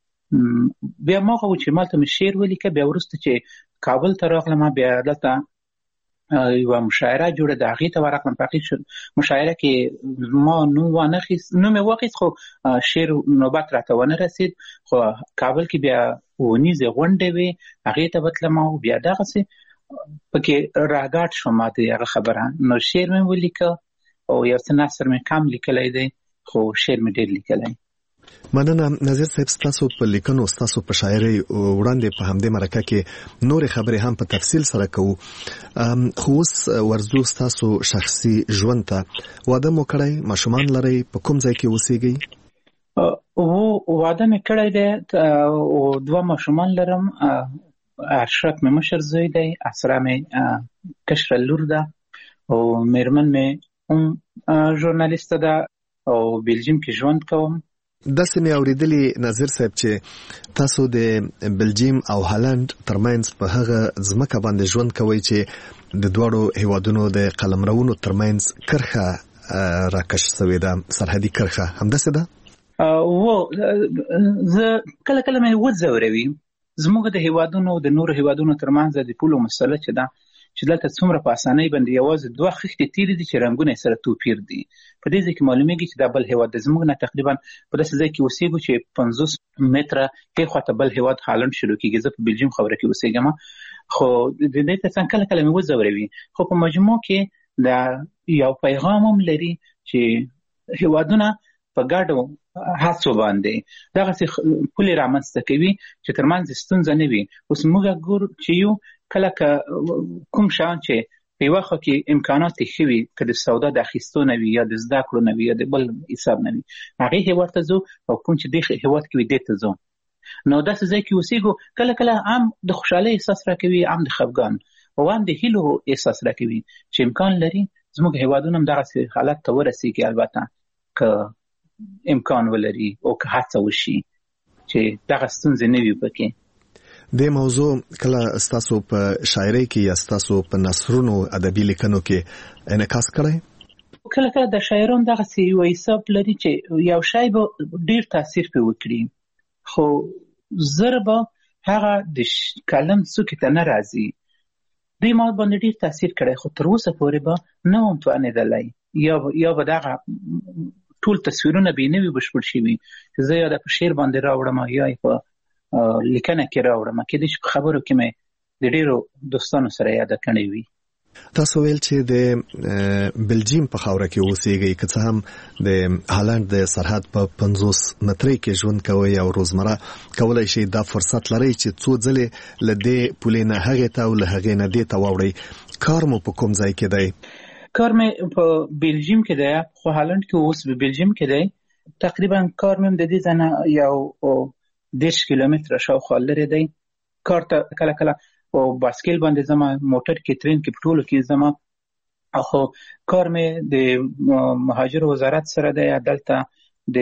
بیا ما هغه و چې مالته مې شعر ولیکه. بیا وروسته چې کابل ته راغلم، بیا دلته یوه مشاعره جوړه ده، هغې ته ورغلم. په هغې مشاعره کې ما نوم وانخیست، نوم یې واخیست خو شعر نوبت راته ونه رسید. خو کابل کې بیا ونیزې غونډې وې، هغې ته به تلم او بیا دغسې پکې راګاډ شوم ما د هغه خبره. نو شعر مې ولیکه او یو څه نثر مې کم لیکلی دی، خو شعر مې ډېر لیکلی. مننه نظیر صاحب، ستاسو په لیکنو، ستاسو په شاعرۍ وړاندې په همدې مرکه کې نورې خبرې هم په تفصیل سره کوو، خو اوس ورځو ستاسو شخصي ژوند ته. واده مو کړی، ماشومان لرئ، په کوم ځای کې اوسېږئ؟ و واده مې کړی دی او دوه ماشومان لرم. اشرف مې مشر زوی دی، اسرا مې کشره لور ده او میرمن مې هم ژورنالیسته ده او بلجیم کې ژوند کوم. داسې مې اورېدلي نظیر صاحب چې تاسو د بلجیم او هالند ترمنځ په هغه ځمکه باندې ژوند کوئ چې د دواړو هیوادونو د قلمرونو ترمنځ کرښه راکش شوې ده، سرحدي کرښه، همداسې ده؟ و زه کله کله مې وځوروي، زموږ د هیوادونو د نورو هیوادونو ترمنځ د پولو مسله چې ده، چې دلته څومره په اسانۍ باندې یوازې دوه خښتې تیرې دي چې رنګونه یې سره توپیر دي. په دې ځای کې معلومیږي چې دا بل هیواد د زموږ نه تقریبا په داسې ځای کې اوسېږو چې پنځوس متره ښې خواته بل هیواد هالند شروع کېږي. زه په بلجیم خبره کې اوسېږم، خو د دې تر څنګ کله کله مې وځوروي، خو په مجموع کې دا یو پیغام هم لري چې هیوادونه په ګډو هڅو باندې دغسې پولې رامنځته کوي چې ترمنځ ستونزه نه وي. اوس موږ ګورو چې یو کله که کوم شیان چې په یوه خوا کې امکانات یې ښه وي، که د سودا د اخیستو نه وي یا د زده کړو نه وي یا د بل حساب نه وي، هغې هېواد ته ځو، او کوم چې دې هېواد کې وي دې ته ځو. نو داسې ځای کې اوسېږو کله کله هم د خوشحالۍ احساس راکوي، هم د خفګان او هم د هیلو احساس راکوي چې امکان لري زموږ هیوادونه هم دغسې حالت ته ورسېږي، البته که امکان ولري او که هڅه وشي چې دغه ستونزې نه وي پکې. د موضوع کله ستاسو په شاعرۍ کې یا ستاسو په نثرونو ادبي لیکنو کې انعکاس کړی؟ کله کله د شاعرانو دغسې یو حساب لري چې یو شی به ډېر تاثیر پرې وکړي، خو زر به هغه د کلم څوکې ته نه راځي. دوی ما باندې ډېر تاثیر کړی، خو تر اوسه پورې به نه وم توانېدلی، یا یا به دغه ټول تصویرونه به یې نه وي بشپړ شوي چې زه یا د په شعر باندې راوړم یا یې په لیکنه کې راوړم. کېدای شي په خبرو کې مې د ډېرو دوستانو سره یاده کړې وي. تاسو ویل چې د بلجیم په خاوره کې اوسېږئ، که څه هم د هالند د سرحد په پنځوس مترۍ کې ژوند کوئ او روزمره کولی شئ دا فرصت لرئ چې څو ځلې له دې پولې نه هغې ته او له هغې نه دې ته واوړئ. کار مو په کوم ځای کې دی؟ کار مې په بلجیم کې دی، خو هالند کې اوس په بلجیم کې دی. تقریبا کار مې د دې ځای نه یو دېرش کیلومتره شاوخوا لرې دی. کار ته کله کله په باسکل باندې ځمه، موټر کې، ترین کې، په ټولو کې ځمه. خو کار مې د مهاجرو وزارت سره دی. دلته د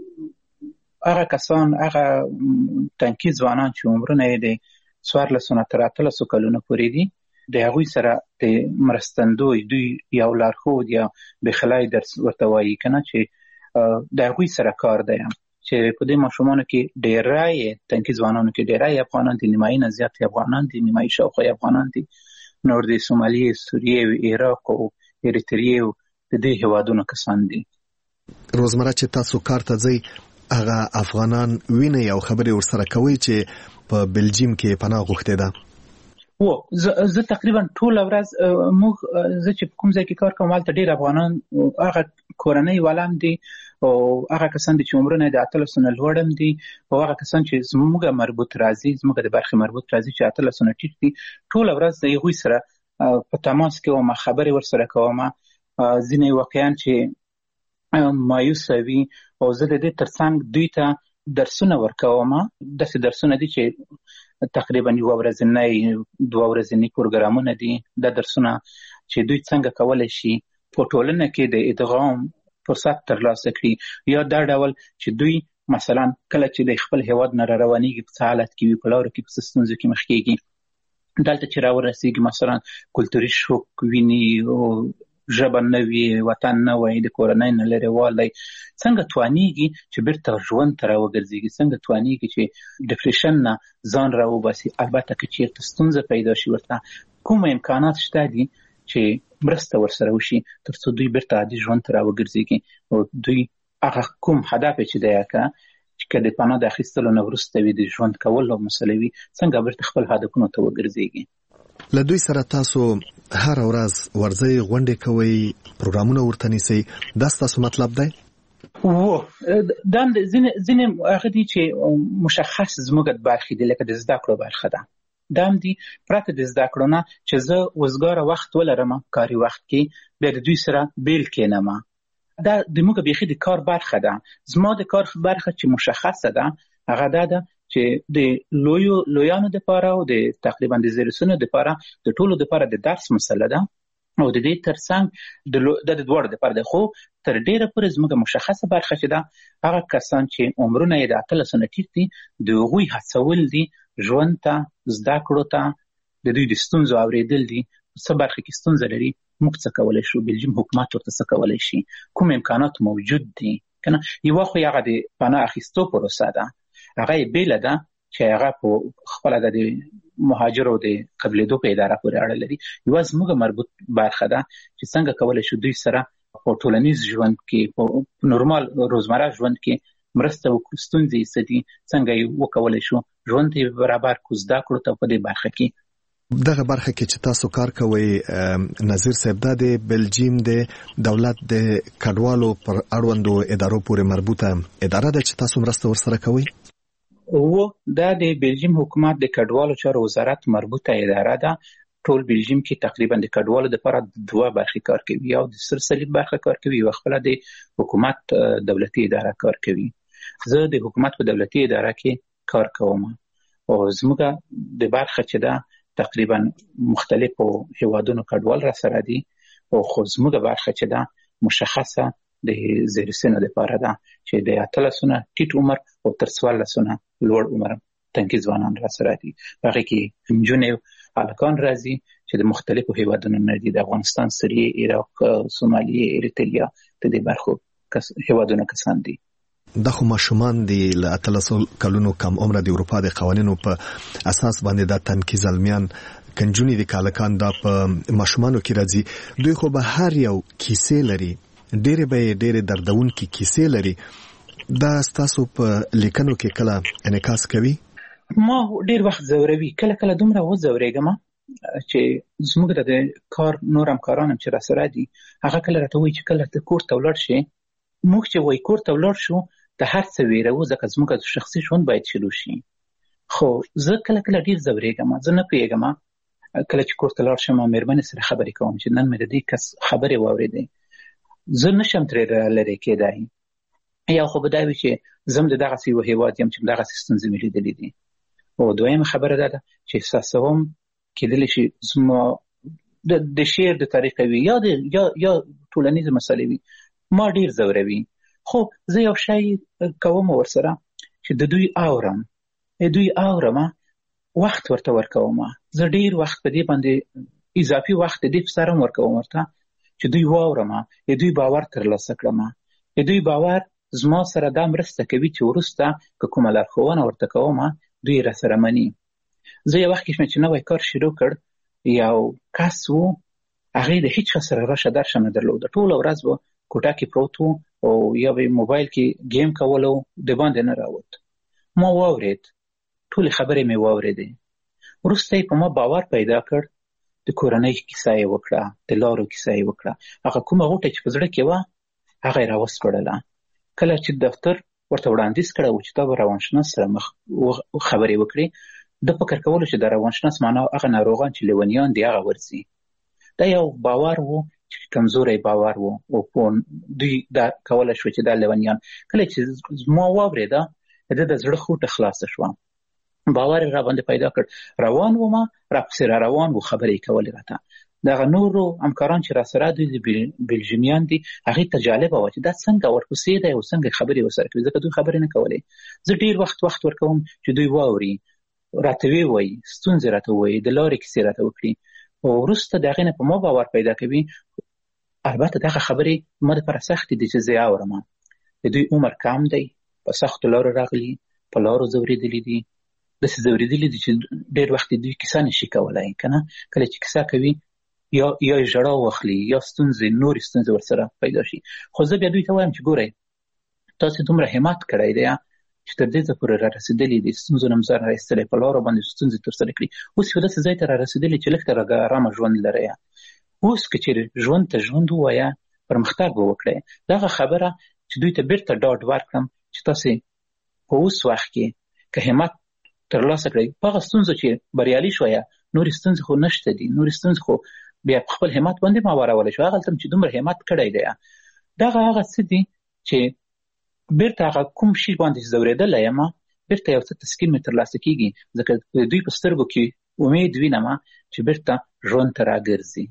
هغه کسان، هغه تنکي ځوانان چې عمرونه یې د څوارلسو نه تر اتلسو کلونو پورې دي، د هغوی سره د مرستندوی، دوی یو لارښود یا بخلای درس ورته وایي که نه، چې د هغوی سره کار دی چې په دې ماشومانو کې ډېری تنکي ځوانانو کې ډېری افغانان دي، نیمایي نه زیات افغانان دي، نیمایي شاوخوا افغانان دي، نور د سومالیې، سوریې، عراق او اریتریې او د دې هېوادونو کسان دي. روزمره چې تاسو کار ته ځئ هغه افغانان وینئ او خبرې ورسره کوئ چې په بلجیم کې پناه غوښتې ده؟ و زه تقریبا ټوله ورځ موږ زه چې په کوم ځای کې کار کوم هلته ډېر افغانان، هغه کورنۍ والا هم دي او هغه کسان دي چې عمرونه د اتلسو نه لوړ هم دي او هغه کسان چې زموږ مربوط راځي، زموږ د برخې مربوط راځي چې اتلسو نه ټیټ دي. ټوله ورځ د هغوی سره په تماس کې وم، خبرې ورسره کوم. ځینې واقعاً چې مایوسه وي او زه د دې ترڅنګ دوی ته درسونه ورکوم. داسې درسونه دي چې تقریبا یوه ورځنی، دوه ورځني پروګرامونه دي. دا درسونه چې دوی څنګه کولی شي په ټولنه کې د ادغام فرصت ترلاسه کړي، یا دا ډول چې دوی مثلا کله چې د خپل هیواد نه را روانېږي په څه حالت کې وي، په لارو کې په څه ستونزو کې مخ کېږي، دلته چې راورسېږي مثلا کلتوري شوک ویني او ژبه نه وي، وطن نه وي، د کورنۍ نه لرې والی، څنګه توانېږي چې بیرته ژوند ته راوګرځېږي، څنګه توانېږي چې ډپریشن نه ځان راوباسي. البته که چېرته ستونزه پیدا شي، ورته کوم امکانات شته دي چې مرسته ورسره وشي تر څو دوی بیرته عادي ژوند ته راوګرځېږي او دوی هغه کوم هدف چې دی که چې که د پناه د اخیستلو نه وروسته وي، د ژوند کولو مسله وي، څنګه بیرته خپل هدفونو ته وګرځېږي. له دوی سره تاسو هره ورځ ورځئ، غونډې کوئ، پروګرامونه ورته نیسئ، دا ستاسو مطلب دی؟ و دا ځینې هغه دي چې مشخص زموږ برخې دي، لکه د زده کړو برخه ده. دا هم دي پرته د زده کړو نه چې زه وزګاره وخت ولرم کاري وخت کې، بیا د دوی سره بیل کېنم. دا د موږ بیخي د کار برخه ده. زما د کار برخه چې مشخصه ده هغه دا ده چې د لویو لویانو دپاره او د تقریبا د زیرسونو دپاره د ټولو دپاره د درس مسله ده او د دې ترڅنګ د د دواړو دپاره ده. خو تر ډېره پورې زموږ مشخصه برخه چې ده هغه کسان چې عمرونه یې د اتلسو نه ټیټ دي، د هغوی هڅول دي ژوند ته، زده کړو ته، د دوی د ستونزو اورېدل دي. څه برخه کې ستونزه لري، موږ څه کولی شو، بلجیم حکومت ورته څه کولی شي، کوم امکانات موجود دي که نه. یوه خو هغه د پناه اخیستو پروسه ده، هغه یې بېله ده چې هغه په خپله د مهاجرو د قبلېدو په اداره پورې اړه لري. یوه زموږ مربوط برخه ده چې څنګه کولی شو دوی سره په ټولنیز ژوند کې، په نورمال روزمره ژوند کې مرسته وکړو، ستونزې یې څه دي، څنګه یې وکولی شو ژوند ته یې برابر کړو، زده کړو ته په دې برخه کې. دغه برخه کې چې تاسو کار کوئ نظیر صاحب، دا د بلجیم د دولت د کډوالو پر اړوندو ادارو پورې مربوطه اداره ده چې تاسو مرسته ورسره کوئ؟ و دا د بلجیم حکومت د کډوالو چارو وزارت مربوطه اداره ده. ټول بلجیم کې تقریبا د کډوالو لپاره دوه برخې کار کوي، یو د سر صلیب برخه کار کوي، یو خپله د حکومت دولتي اداره کار کوي. زه د حکومت په دولتي اداره کې کار کوم او زموږ د برخه چې ده تقریبا مختلفو هیوادونو کډوال را سره دي او خو زموږ برخه چې ده مشخصه د زیرو سنو لپاره ده چې د اتلسونه ټیټ عمر او تر څوارلسونه لوړ عمر تنکي ځوانان را سره دي. هغې کې نجونې هلکان راځي چې د مختلفو هیوادونو نه دي، د افغانستان، سوریې، عراق، سومالیې، اریتریا د دې برخو کس هیوادونو کسان دي. دا خو ماشومان دي له اتلسو کلونو کم عمره د اروپا د قوانینو په اساس باندې دا تنکي زلمیان کنجونې د کالکان دا په ماشومانو کې راځي. دوی خو به هر یو کیسې لري، ډېرې به یې ډېرې دردونکې کیسې لري. دا ستاسو په لیکنو کې کله انعکاس کوي؟ ما ډېر وخت ځوروي، کله کله دومره وځورېږم چې زموږ د کار نور همکاران هم چې را سره دي هغه کله راته وایي چې کله ته کور ته ولاړ شې، موږ چې وایي کور ته ولاړ شو د هر څه ویروو ځکه زموږ شخصي ژوند باید شروع شي. خو زه کله کله ډېر ځورېږم، زه نه پوهېږم کله چې کور ته لاړ شم مېرمنې سره خبرې کوم چې نن مې د دې کس خبرې واورېدې، زه نشم ترې لرې کېدای. یا خو به دا وي چې زه هم د دغسې یو هېواد یم چې دغسې ستونزې مې لیدلې دي. او دویمه خبره دا ده چې احساسوم کېدلی شي زما د شعر د طریقه وي یا د یا یا ټولنیزه مسلې وي، ما ډېر ځوروي. خو زه یو شی کوم ورسره چې د دوی اورم دوی اورم وخت ورته ورکوم، زه ډېر وخت په دې باندې اضافي وخت د دې په سره هم ورکوم ورته چې دوی واورم، دوی باور ترلاسه کړم، دوی باور زما سره دا مرسته کوي چې وروسته که کومه لارښوونه ورته کوم دوی را سره مني. زه یو وخت کې چې نوی کار شروع کړ، یو کس و هغې د هیچ څه سره راشه درشه نه درلوده، ټوله ورځ به کوټه کې پروت و او یا به موبایل کې ګیم کولو، د باندې نه راوت. ما واورېد، ټولې خبرې مې واورېدې، وروسته یې په ما باور پیدا کړ، د کورنۍ کیسه یې وکړه، د لارو کیسه یې وکړه، هغه کومه غوټه چې په زړه کې وه هغه یې راوسپړله. کله چې دفتر ورته وړاندیز کړی و چې تا به روانشناس سره مخ خبرې وکړي، د فکر کولو چې د روانشناس معنا هغه ناروغان چې لیونیان دي هغه ورځي. دا یو باور و چې کمزوری باور و او دوی دا کولی شو چې دا لیونیان. کله چې ما واورېده د د زړه خوټه خلاصه شوه، باور را باندې پیدا کړ، روان وم راپسې را روان و، خبرې کولې راته. دغه نورو همکاران چې را سره دوی د بلژیمیان دي هغې ته جالبه وه چې دا څنګه ورپسې دی او څنګه خبرې ورسره کوي، ځکه دوی خبرې نه کولې. زه ډېر وخت وخت ورکوم چې دوی واوري، راته ووایي، ستونزې راته ووایي، د لارې کیسې راته وکړي، او وروسته د هغې نه په ما باور پیدا کوي. البته دغه خبرې ما دپاره سختې دي چې زه یې اورم. د دوی عمر کم دی، په سختو لارو راغلي، په لارو ځورېدلي دي، داسې ځورېدلي دي چې ډېر وخت دوی کیسه نشي کولی. که نه کله چې کیسه کوي یا یا ژړا واخلي یا ستونزې نورې ستونزې ورسره پیدا شي. خو زه بیا دوی ته وایم چې ګورئ تاسې دومره همت کړی دی چې تر دې ځایه پورې را رسېدلي دي، ستونزو نه مزار را ایستلی، په لارو باندې ستونزې ترسره کړي، اوس یو داسې ځای ته را رسېدلي چې لږ تر ارامه ژوند لرئ. اوس که چېرې ژوند ته ژوند ووایه، پرمختګ به وکړئ. دغه خبره چې دوی ته بیرته ډاډ ورکړم چې تاسې په اوس وخت کې که همت ترلاسه کړئ، په هغه ستونزو چې بریالي شویه، نورې ستونزې خو نشته دي، نورې ستونزې خو بیا په خپل همت باندې ما وارولی شو. هغلته چې دومره همت کړی دی، دغه هغه څه دي چې بیرته هغه کوم شي باندې چې ځورېدلی یم بیرته یو څه تسکین مې ترلاسه کېږي، ځکه د دوی په سترګو کې امید وینم چې بیرته ژوند ته راګرځي.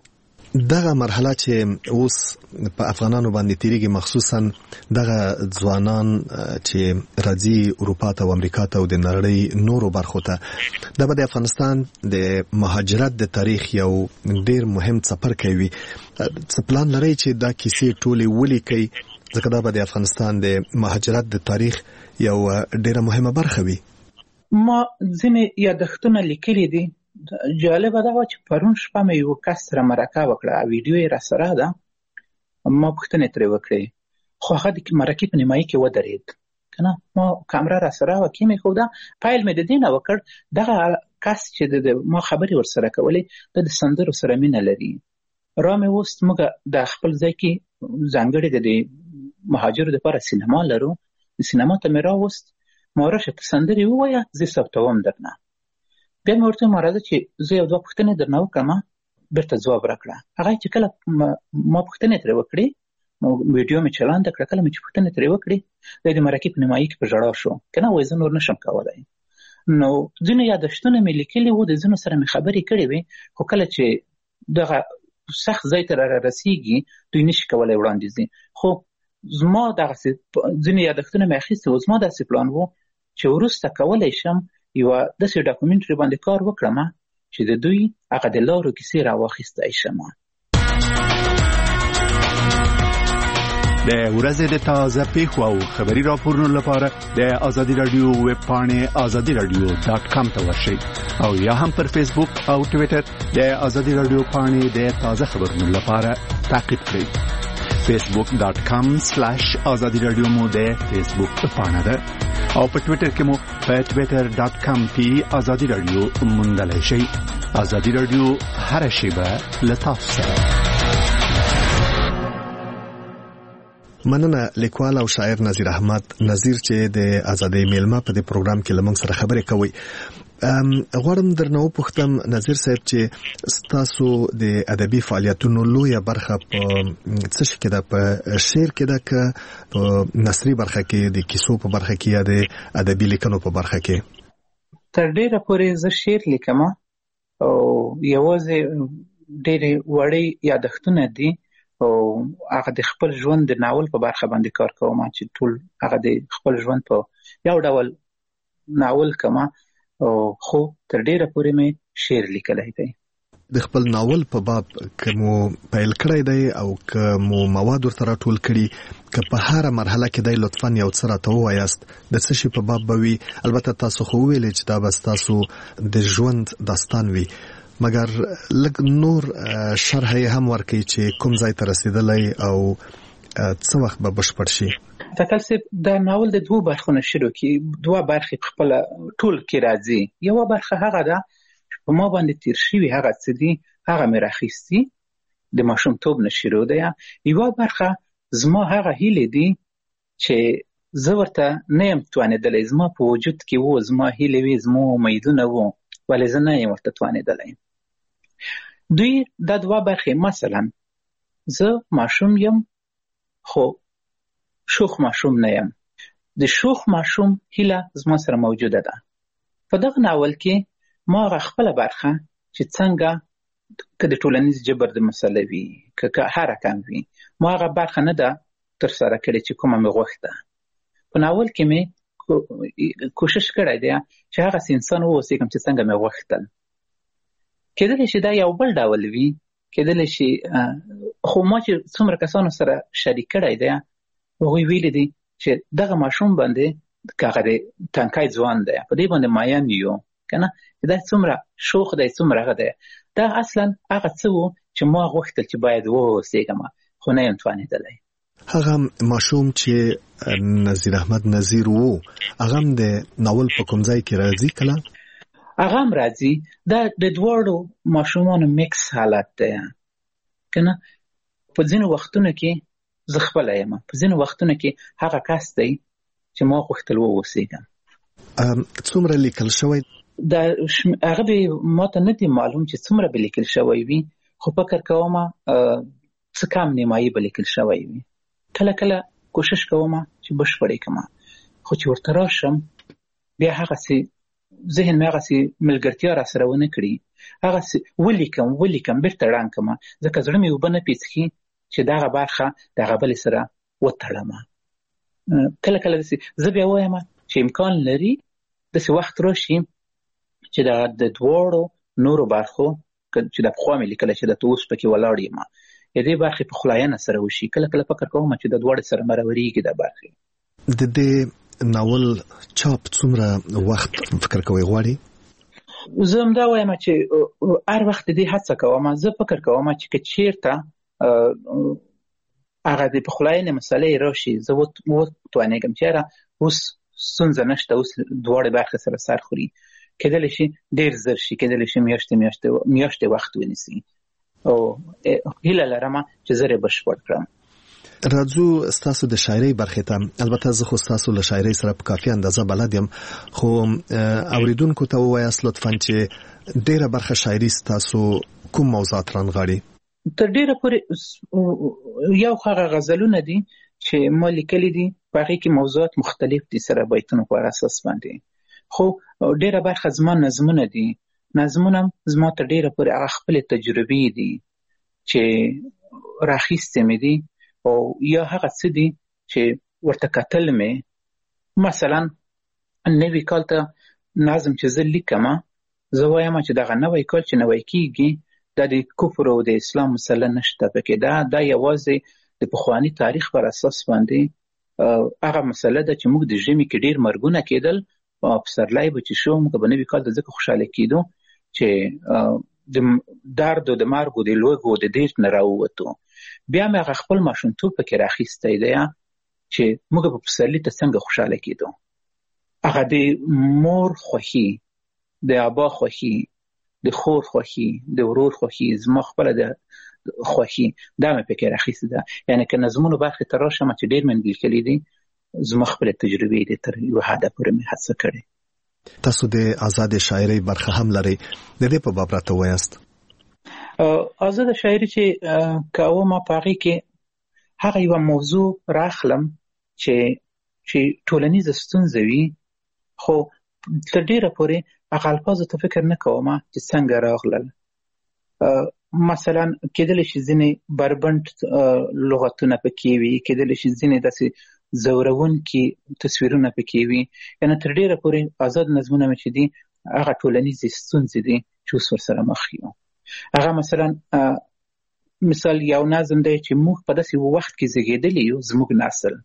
دغه مرحله چې اوس په افغانانو باندې تیریږي، مخصوصا دغه ځوانان چې راځي اروپا ته او امریکا ته او د نړۍ نورو برخو ته، دا به د افغانستان د مهاجرت د تاریخ یو ډیر مهم څپرکی وي. څه پلان لرئ چې دا کیسې ټولې ولیکئ، ځکه دا به د افغانستان د مهاجرت د تاریخ یو ډیره مهمه برخه وي؟ ما ځینې یادښتونه لیکلي دي. جالبه دا وه چې پرون شپه مې یو کس سره مرکه وکړه، ویډیو یې را سره ده، ما پوښتنې ترې وکړې، خو هغه د مرکې په نیمایي کې ودرېد، که نه ما کامره را سره وه، کې مې ښوده، پیل مې د دې نه وکړ. دغه کس چې د ما خبرې ورسره کولې د د سندرو سره مینه لري. را مې وست، موږ د خپل ځای کې ځانګړې د مهاجرو دپاره سینما لرو، د سینما ته مې راوست، ما راشه ته سندرې ووایه زه ثبتوم درنه. بیا مې ورته راځه چې زه یو دوه پوښتنې درنه وکړم، بیرته ځواب راکړه. هغه چې کله ما پوښتنې ترې وکړې نو ویډیو مې چلان د کړه کله مې چې پوښتنه ترې وکړې د دې مرکې په نیمایي کې په ژړا شو کنه وای زه نور نشم کولای نو ځینې یادښتونه مې لیکلي وو د ځینو سره مې خبرې کړې وې خو کله چې دغه سخت ځای ته رارسېږي دوی نشي کولی وړاندې ځي خو زما دغسې ځینې یادښتونه مې اخیستي وو زما داسې پلان وو چې وروسته کولی شم یوه داسې ډاکومنټري باندې کار وکړم چې د دوی هغه د لارو کیسې راواخیستی شم د ورځې د تازه پیښو او خبري راپورونو لپاره د آزادي رادیو ویب پاڼې آزادي رادیو ډاټ کام ته ورشئ او یا هم پر فیسبوک او ټویټر د آزادي رادیو پاڼې د تازه خبرونو لپاره تعقیب کړئ فیسبوک ډاټ کام سلیش آزادي رادیو مو د فیسبوک پاڼه ده او په ټویټر کې مو په ټویټر ډاټ کام کې آزادي رادیو موندلی شئ آزادي رادیو هر شیبه له تاسو سره مننه لیکوال او شاعر نظیر احمد نظیر چې د آزادۍ میلمه په دې پروګرام کې لمونږ سره خبرې کوي غواړم درنه وپوښتم نظیر صاحب چې تاسو د ادبي فعالیتونو لویه برخه په څه شي کې ده په شعر کې ده که په نثري برخه کې د کیسو په برخه کې یا د ادبي لیکنو په برخه کې تر ډیره پورې زه شعر لیکم او یوازې ډېرې وړې یادښتونه دي او هغه د خپل ژوند د ناول په برخه باندې کار کوم چې ټول هغه د خپل ژوند په یو ډول ناول کوم او خو تر ډیره پورې مې شعر لیکلی دی د خپل ناول په باب کوم پیل کړی دی او کوم مواد ورته راټول کړي که په هر مرحله کې دی لطفاً یو څه راته ووایاست د څه شي په باب به وي البته تاسو خو ویلې چې دا بس تاسو د ژوند داستان وي مګر لږ نور شرح یې هم ورکړي چې کوم ځای ته رسیدلی او څه وخت به بشپړ شي تکل صاحب دا ناول د دوه برخو نه شروع کی دوه برخې په خپل ټول کې راځي یو برخه هغه ده چې په ما باندې تیر شوي هغه څه دي هغه مې راخیستي د ماشومتوب نه شروع ده یو برخه زما هغه هیلې دي چې زه ورته نه یم توانېدلی زما په وجود کې وو زما هیلې وې زما امیدونه وو ولې زه نه یم ورته توانېدلی دوی دا دوه برخې مثلا زه ماشوم یم خو شوخ ماشوم نه یم د شوخ ماشوم هیله زما سره موجوده ده په دغه ناول کې ما هغه خپله برخه چې څنګه که د ټولنیز جبر د مسله وي که هره کم وي ما هغه برخه نه ده ترسره کړې چې کومه مې غوښته په ناول کې مې کوشش کړی دی چې هغسې انسان واوسېږم چې څنګه مې غوښتل کېدلی شي دا یو بل ډول وي کېدلی شي خو ما چې څومره کسانو سره شریک کړی دی هغوی ویلي دي چې دغه ماشوم باندې که هغه دی تنکی ځوان دی په دې باندې ماین یو که نه دا څومره شوخ دی څومره هغه دی دا اصلا هغه څه و چې ما غوښتل چې باید واوسېږم خو نه یم توانېدلی هغه ماشوم چې نظیر احمد نظیر وو هغه هم د ناول په کوم ځای کې راځي کله هغه هم راځي دا د دواړو ماشومانو میکس حالت دی که نه په ځینو وختونو کې زه خپله یم په ځینو وختونو کې هغه کس دی چې ما غوښتل واوسېږم څومره لیکل شوی دا هغه به ما ته نه دی معلوم چې څومره به لیکل شوی وي خو فکر کوم څه کم نیمایي به لیکل شوی وي کله کله کوشش کوم چې بشپړ یې کړم خو چې ورته راشم بیا هغسې ذهن مې هغسې ملګرتیا را سره ونه کړي هغسې ولیکم ولیکم بېرته ړنګ کړم ځکه زړه مې اوبه نه پیڅکي چې دغه برخه دغه بلې سره وتړم کله کله داسې زه بیا وایم چې امکان لري داسې وخت راشي چې د دواړو نورو برخو چې د پخوا مې لیکلی چې درته اوس پکې ولاړ یم د دې برخې په خلاینه سره وشي کله کله فکر کوم چې د دواړو سره برابرېږي دا برخې د دې ناول چاپ څومره وخت فکر کوئ غواړي زه همدا وایم چې هر وخت د دې هڅه کوم زه فکر کوم چې که چېرته هغه د پخلاینې مسلې راشي زه وتوانېږم چې یاره اوس ستونزه نشته اوس دواړې برخې سره سر خوري کېدلی شي ډېر زر شي کېدلی شي میاشتې میاشتې میاشتې وخت ونیسي او هیله لرم چې زه یې بشپړ کړم راځو ستاسو د شاعرۍ برخې ته البته زه خو ستاسو له شاعرۍ سره په کافي اندازه بلد یم خو اوریدونکو ته ووایاست لطفا چې ډېره برخه شاعري ستاسو کوم موضوعات رانغاړي تر ډیره پورې یو هغه غزلونه دي چې ما لیکلي دي، په هغې کې موضوعات مختلف دي سره بیتونو پر اساس باندې، خو ډیره برخه زما نظمونه دي. نظمونه هم زما ته ډیره پورې هغه خپلې تجربې دي چې راخیستې مې دي، او یا هغه څه دي چې ورته کتل مې. مثلا نوي کال ته نظم چې زه لیکم، زه وایم چې دغه نوی کال چې نوی کېږي دا د کفر او د اسلام مسله نشته پکې، دا دا یوازې د پخواني تاریخ پر اساس باندې هغه مسله ده چې موږ د ژمي کې ډېر مرګونه کېدل، او پسرلی به چې شو موږ به نوي کال ته ځکه خوشحاله کېدو چې د درد او د مرګ او د لوږې او د دېرت نه راووتو. بیا مې هغه خپل ماشومتوب پکې راخیستی دی چې موږ به پسرلي ته څنګه خوشحاله کېدو. هغه د مور خوښي، د ابا خوښي، د خور خوښي، د ورور خوښي، زما خپله د خوښي، دا مې پکې راخیستې ده. یعنې که نظمونو برخې ته راشم چې ډېر مې لیکلي دي، زما خپلې تجربې دي تر یوه حده پورې مې هڅه کړې. تاسو د آزاد شاعرۍ برخه هم لرئ، د دې په باب راته ووایاست. آزاد شاعري چې کوم په هغې کې هغه یوه موضوع راخلم چې چې ټولنیزه ستونزه وي، خو تر ډېره پورې هغه الفاظو ته فکر نه کوم چې څنګه راغلل. مثلا کېدلی شي ځینې بربنډ لغتونه پکې وي، کېدلی شي ځینې داسې ځورونکي تصویرونه پکې وي. یعنې تر ډېره پورې آزاد نظمونه مې چې دي هغه ټولنیزې ستونزې دي چې اوس ورسره مخ یو. هغه مثلا مثال یو نظم دی چې موږ په داسې وخت کې زیږېدلي یو، زموږ نسل،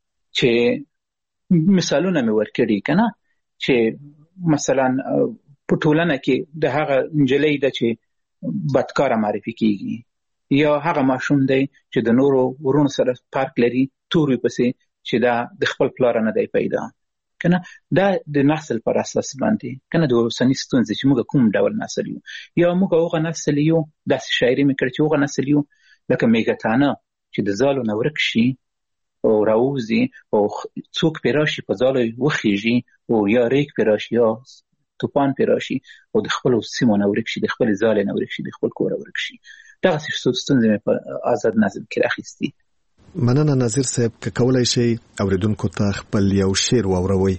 چې مثالونه مې ورکړي که نه، چې مثلا په ټولنه کې د هغه نجلۍ ده چې بدکاره معرفي کېږي، یا هغه ماشوم دی چې د نورو ورونو سره فرق لري، تور وي پسې چې دا د خپل پلاره نه دی پیدا که نه. دا د نسل پر اساس باندې که نه، د اوسني ستونزې چې موږ کوم ډول نسل یو، یا موږ هغه نسل یو، داسې شاعري مې کړې چې هغه نسل یو لکه میږتانه چې د ځالو نه ورک شي او راوځي، او څوک پرې راشي په ځالو وخیږي، او یا ریګ پرې راشي یا توپان پرې راشي او د خپلو سیمو نه ورک شي، د خپلې ځالې نه ورک شي، د خپل کوره ورک شي. دغسې ستونزې مې په آزاد نظم کې راخیستي. مننه نظیر صاحب، که کولی شئ اوریدونکو ته خپل یو شعر واوروئ.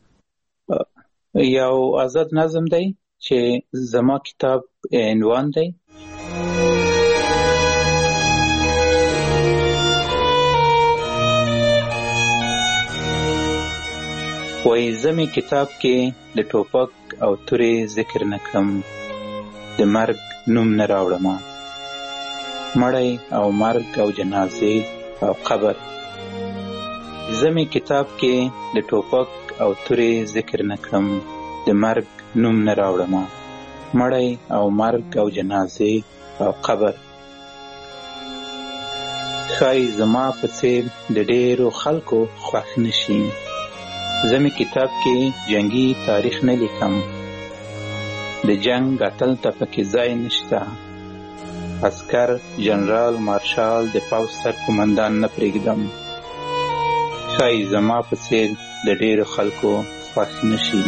یو آزاد نظم دی چې زما کتاب عنوان دی. وای زمې کتاب کې د ټوپک او تورې ذکر نه کړم، د مرګ نوم نه راوړم، مړی او مرګ او جنازې او قبر. زمې کتاب کې د ټوپک او تورې ذکر نه کړم، د مرګ نوم نه راوړم، مړی او مرګ او جنازې او قبر. ښایي زما په څېر د ډېرو خلکو خوښ نه شي، زمې کتاب کې جنگي تاریخ نه لیکم، د جنگ اتل ته پکې ځای نشته، عسکر جنرال مارشال د پوځ سر قومندان نه پرېږدم. ښایي زما په څېر د ډېرو خلکو خوښ نه شي.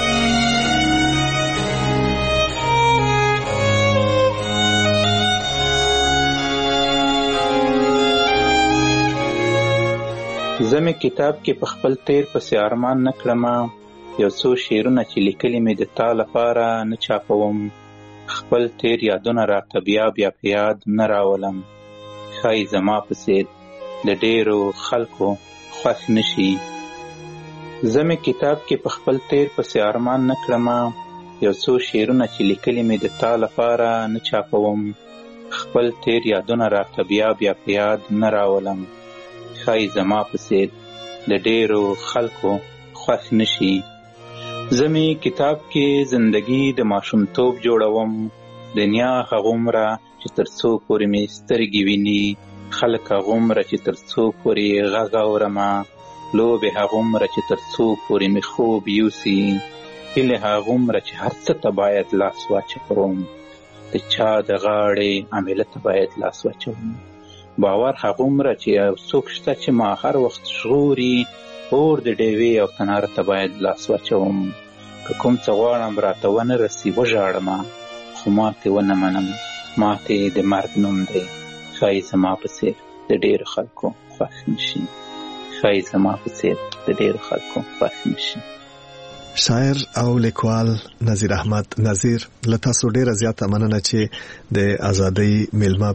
زمې کتاب کې په خپل تیر پسې ارمان نه کړم، یو څو شعرونه چې لیکلي مې د تا لپاره نه چاپوم، خپل تیر یادونه راته بیا بیا په یاد نه راولم. ښایي زما په څېر د ډېرو خلکو خوښ نه شي. زمې کتاب کې په خپل تیر پسې ارمان نه کړم، یو څو شعرونه چې لیکلي مې د تا لپاره نه چاپوم، خپل تیر یادونه راته بیا بیا په یاد نه راولم. ښایي زما په څېر د ډېرو خلکو خوښ نه شي. زمې کتاب کې زندګي د ماشومتوب جوړوم، دنیا هغومره چې تر څو پورې مې سترګې ویني، خلک هغومره چې تر څو پورې غږ اورمه، لوبې هغومره چې تر څو پورې مې خوب یوسي، هیلې هغومره چې هر څه ته باید لاس واچوم، د چا د غاړې عامله ته باید لاس واچوم، باور هغومره چې یو څوک شته چې ما هر وخت ژغوري، اور د ډیوې او تناره ته باید لاس واچوم، که کوم څه غواړم راته ونه رسي وژاړمه، خو ماتې ونه منم ماته د مرګ نوم دی، ښایي زما په څېر د ډېرو خلکو خوښ نشي، ښایي زما په څېر د ډېرو خلکو خوښ نشي. شاعر او لیکوال نظیر احمد نظیر، له تاسو ډیره زیاته مننه چې د ازادۍ میلمه